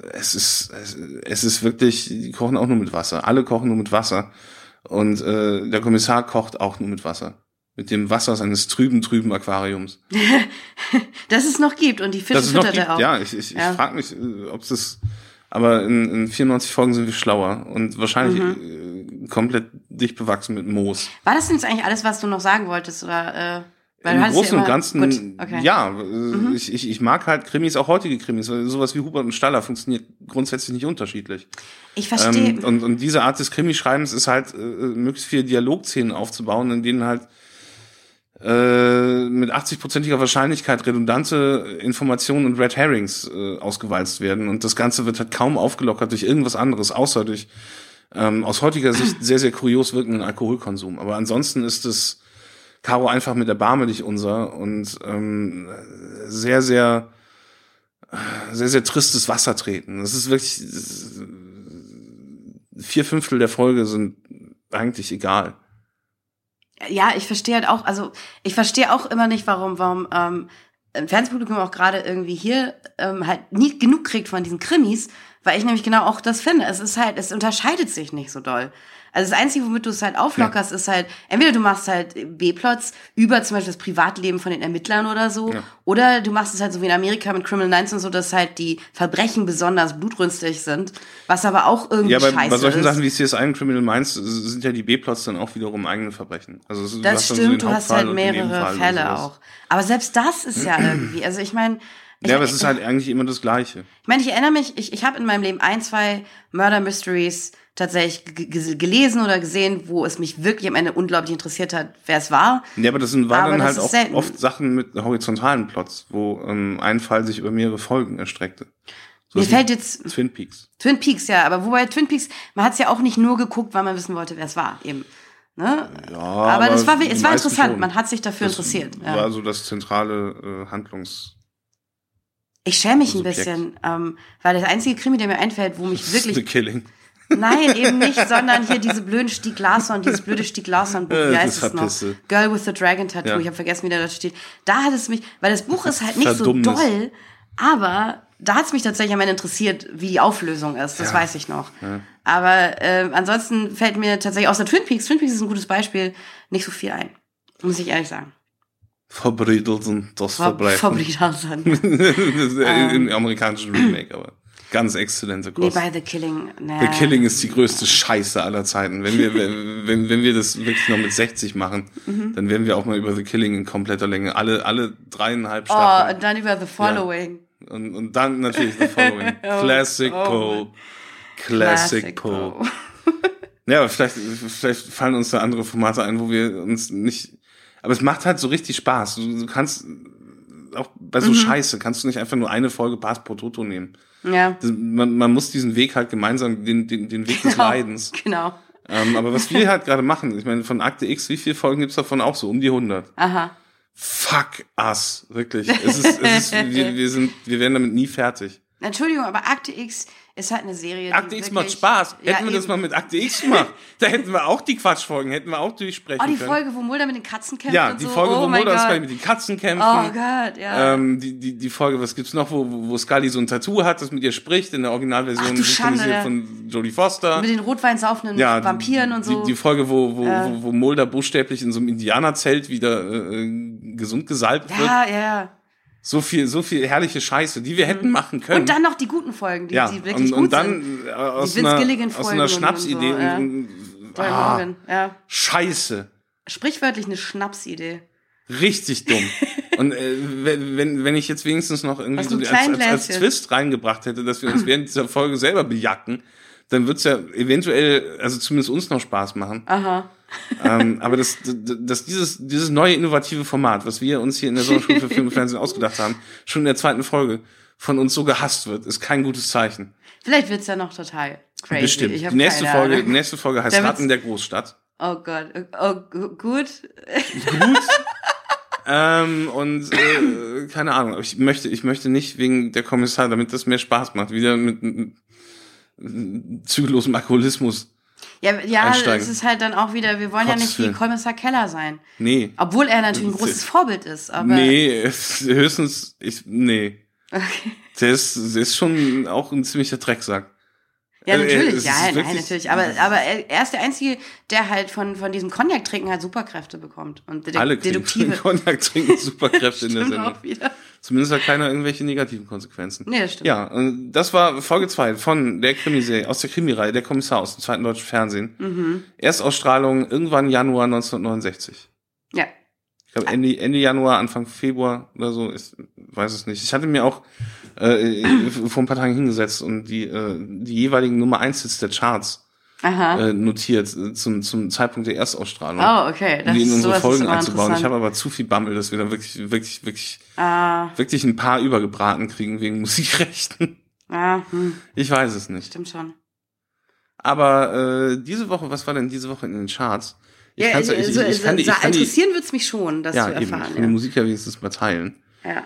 es ist wirklich, die kochen auch nur mit Wasser. Alle kochen nur mit Wasser. Und der Kommissar kocht auch nur mit Wasser. Mit dem Wasser seines trüben Aquariums. Dass es noch gibt und die Fische füttert er auch. Ja, ich frage mich, ob es das... Aber in 94 Folgen sind wir schlauer und wahrscheinlich komplett dicht bewachsen mit Moos. War das denn jetzt eigentlich alles, was du noch sagen wolltest? Oder, weil im Großen und Ganzen, okay. Ja. Ich mag halt Krimis, auch heutige Krimis. Weil sowas wie Hubert und Staller funktioniert grundsätzlich nicht unterschiedlich. Ich verstehe. Und diese Art des Krimischreibens ist halt, möglichst viele Dialogszenen aufzubauen, in denen halt mit 80%iger Wahrscheinlichkeit redundante Informationen und Red Herrings ausgewalzt werden. Und das Ganze wird halt kaum aufgelockert durch irgendwas anderes, außer durch aus heutiger Sicht sehr, sehr kurios wirkenden Alkoholkonsum. Aber ansonsten ist es Caro einfach mit Erbarmentlich unser und sehr, sehr, sehr, sehr tristes Wasser treten. Das ist wirklich 4/5 der Folge sind eigentlich egal. Ja, ich verstehe halt auch, also ich verstehe auch immer nicht, warum Fernsehpublikum auch gerade irgendwie hier halt nie genug kriegt von diesen Krimis, weil ich nämlich genau auch das finde. Es unterscheidet sich nicht so doll. Also das Einzige, womit du es halt auflockerst, ist halt, entweder du machst halt B-Plots über zum Beispiel das Privatleben von den Ermittlern oder so, oder du machst es halt so wie in Amerika mit Criminal Minds und so, dass halt die Verbrechen besonders blutrünstig sind, was aber auch irgendwie scheiße ist. Ja, bei solchen Sachen wie CSI und Criminal Minds sind ja die B-Plots dann auch wiederum eigene Verbrechen. Also das stimmt, du hast halt mehrere Fälle auch. Aber selbst das ist ja irgendwie, also ich meine... Ja, aber es ist halt eigentlich immer das Gleiche. Ich meine, ich erinnere mich, ich habe in meinem Leben 2 Murder Mysteries tatsächlich gelesen oder gesehen, wo es mich wirklich am Ende unglaublich interessiert hat, wer es war. Ja, aber das waren dann halt auch oft Sachen mit horizontalen Plots, wo ein Fall sich über mehrere Folgen erstreckte. Mir fällt jetzt Twin Peaks. Twin Peaks, ja, aber wobei Twin Peaks, man hat es ja auch nicht nur geguckt, weil man wissen wollte, wer es war, eben. Ne? Ja, aber es war interessant, schon. Man hat sich dafür interessiert. Das war so das zentrale Ich schäme mich ein bisschen, weil das einzige Krimi, der mir einfällt, wo mich wirklich... The Killing. Nein, eben nicht, sondern hier diese blöden Stieg Larsson, dieses blöde Stieg Larsson-Buch, wie heißt es noch? Girl with the Dragon Tattoo, ich habe vergessen, wie der da steht. Da hat es mich, weil das Buch ist halt nicht so doll, aber da hat es mich tatsächlich am Ende interessiert, wie die Auflösung ist, das weiß ich noch. Ja. Aber ansonsten fällt mir tatsächlich außer Twin Peaks ist ein gutes Beispiel, nicht so viel ein, muss ich ehrlich sagen. Verbredelsen, das Verbrechen. Verbredelsen. Im amerikanischen Remake, aber ganz exzellente Kost. Nee, bei The Killing. The Killing ist die größte Scheiße aller Zeiten. Wenn wir das wirklich noch mit 60 machen, dann werden wir auch mal über The Killing in kompletter Länge. Alle 3,5 Staffeln. Oh, und dann über The Following. Ja. Und dann natürlich The Following. Classic Poe. Classic Poe. Ja, aber vielleicht fallen uns da andere Formate ein, wo wir uns nicht... Aber es macht halt so richtig Spaß. Du kannst auch bei so Scheiße kannst du nicht einfach nur eine Folge Pass pro Toto nehmen. Ja. Man muss diesen Weg halt gemeinsam, den Weg des Leidens. Genau. Aber was wir halt gerade machen, ich meine, von Akte X, wie viele Folgen gibt's davon auch so? Um die 100. Aha. Fuck us. Wirklich. Wir werden damit nie fertig. Entschuldigung, aber Akte X ist halt eine Serie. Akte X macht Spaß. Hätten wir das mal mit Akte X gemacht, da hätten wir auch die Quatschfolgen, hätten wir auch durchsprechen können. Oh, die Folge, wo Mulder mit den Katzen kämpft. Ja, die Folge, wo Mulder mit den Katzen kämpft. Oh Gott, ja. Die Folge, was gibt's noch, wo Scully so ein Tattoo hat, das mit ihr spricht, in der Originalversion synchronisiert von Jodie Foster. Mit den rotweinsaufenden Vampiren und so. Die Folge, wo Mulder buchstäblich in so einem Indianerzelt wieder gesund gesalbt wird. Ja. So viel herrliche Scheiße, die wir hätten machen können. Und dann noch die guten Folgen, die wirklich gut und dann sind. Aus einer Schnapsidee. Scheiße. Sprichwörtlich eine Schnapsidee. Richtig dumm. Und wenn ich jetzt wenigstens noch irgendwie so als Twist reingebracht hätte, dass wir uns während dieser Folge selber bejacken, dann wird's ja eventuell, also zumindest uns noch Spaß machen. Aha. Aber dass dieses neue innovative Format, was wir uns hier in der Sonderschule für Film und Fernsehen ausgedacht haben, schon in der 2. Folge von uns so gehasst wird, ist kein gutes Zeichen. Vielleicht wird's ja noch total crazy. Bestimmt. Die nächste Folge heißt Ratten der Großstadt. Oh Gott. Oh, gut. Und keine Ahnung. Ich möchte nicht wegen der Kommissar, damit das mehr Spaß macht, wieder mit zügellosem Alkoholismus. Ja, es ist halt dann auch wieder, wir wollen ja nicht wie Kommissar Keller sein. Nee. Obwohl er natürlich ein großes Vorbild ist, aber. Nee, höchstens, nee. Okay. Der ist schon auch ein ziemlicher Drecksack. Ja, natürlich, natürlich. Aber er ist der Einzige, der halt von diesem Cognac-Trinken halt Superkräfte bekommt. Und alle deduktive. Cognac trinken Superkräfte in der Sendung. Auch wieder. Zumindest hat keiner irgendwelche negativen Konsequenzen. Nee, das stimmt. Ja, und das war Folge 2 von der Krimiserie, aus der Krimireihe, der Kommissar aus dem zweiten deutschen Fernsehen. Erstausstrahlung irgendwann Januar 1969. Ja. Ich glaube Ende Januar, Anfang Februar oder so, weiß es nicht. Ich hatte mir auch vor ein paar Tagen hingesetzt und die jeweiligen Nummer 1 Hits der Charts notiert zum Zeitpunkt der Erstausstrahlung. Oh, okay. Das um die in unsere Folgen einzubauen. Ich habe aber zu viel Bammel, dass wir da wirklich ein paar übergebraten kriegen wegen Musikrechten. Ich weiß es nicht. Stimmt schon. Aber diese Woche, was war denn diese Woche in den Charts? Interessieren wird's mich schon, das zu erfahren. Eben. Ich kann die Musik ja wenigstens mal teilen. Ja.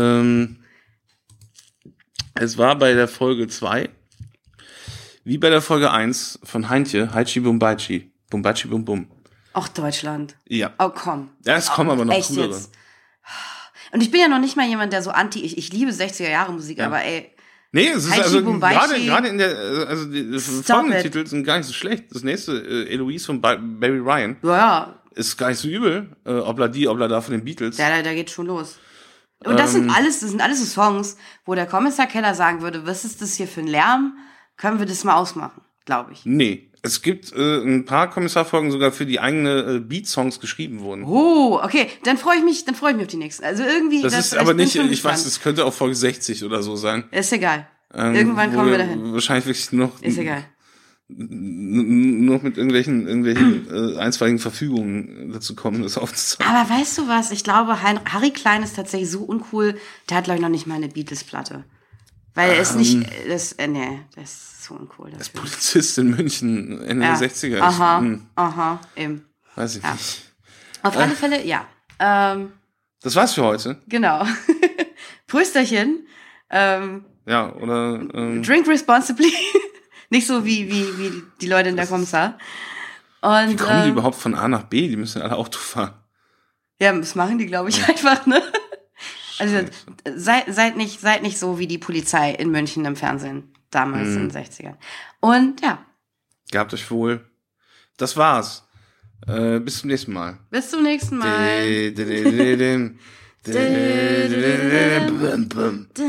Es war bei der Folge 2, wie bei der Folge 1 von Heintje, Haichi Bumbaichi. Bumbaichi Bum Bum. Auch Deutschland. Ja. Oh, komm. Ja, es kommen aber noch coolere. Jetzt? Und ich bin ja noch nicht mal jemand, der so ich liebe 60er-Jahre-Musik, aber ey. Nee, es ist Haichi also Bumbaichi, gerade in der, also die Folgentitel sind gar nicht so schlecht. Das nächste, Eloise von Barry Ryan. Ja. Ist gar nicht so übel. Obla da von den Beatles. Ja, da geht schon los. Und das sind alles so Songs, wo der Kommissar Keller sagen würde, was ist das hier für ein Lärm? Können wir das mal ausmachen, glaube ich. Nee. Es gibt ein paar Kommissarfolgen sogar für die eigene Beat-Songs geschrieben wurden. Oh, okay. Dann freue ich mich auf die nächsten. Also irgendwie. Das ist aber nicht, ich weiß, es könnte auch Folge 60 oder so sein. Ist egal. Irgendwann kommen wir dahin. Wahrscheinlich wirklich noch. Ist egal. Nur mit irgendwelchen einstweiligen Verfügungen dazu kommen, das aufzuzeigen. Aber weißt du was? Ich glaube, Harry Klein ist tatsächlich so uncool, der hat, glaube ich, noch nicht mal eine Beatles-Platte. Weil er ist nicht, das ist so uncool. Er ist Polizist in München, Ende der 60er. Aha, eben. Weiß ich nicht. Auf alle Fälle, ja. Das war's für heute. Genau. Prösterchen. Ja, oder... Drink responsibly. Nicht so wie die Leute in der Kommissar. Und, wie kommen die überhaupt von A nach B? Die müssen alle Auto fahren. Ja, das machen die, glaube ich, einfach, ne? Also seid nicht so wie die Polizei in München im Fernsehen damals in den 60ern. Und ja. Gehabt euch wohl. Das war's. Bis zum nächsten Mal. Bis zum nächsten Mal.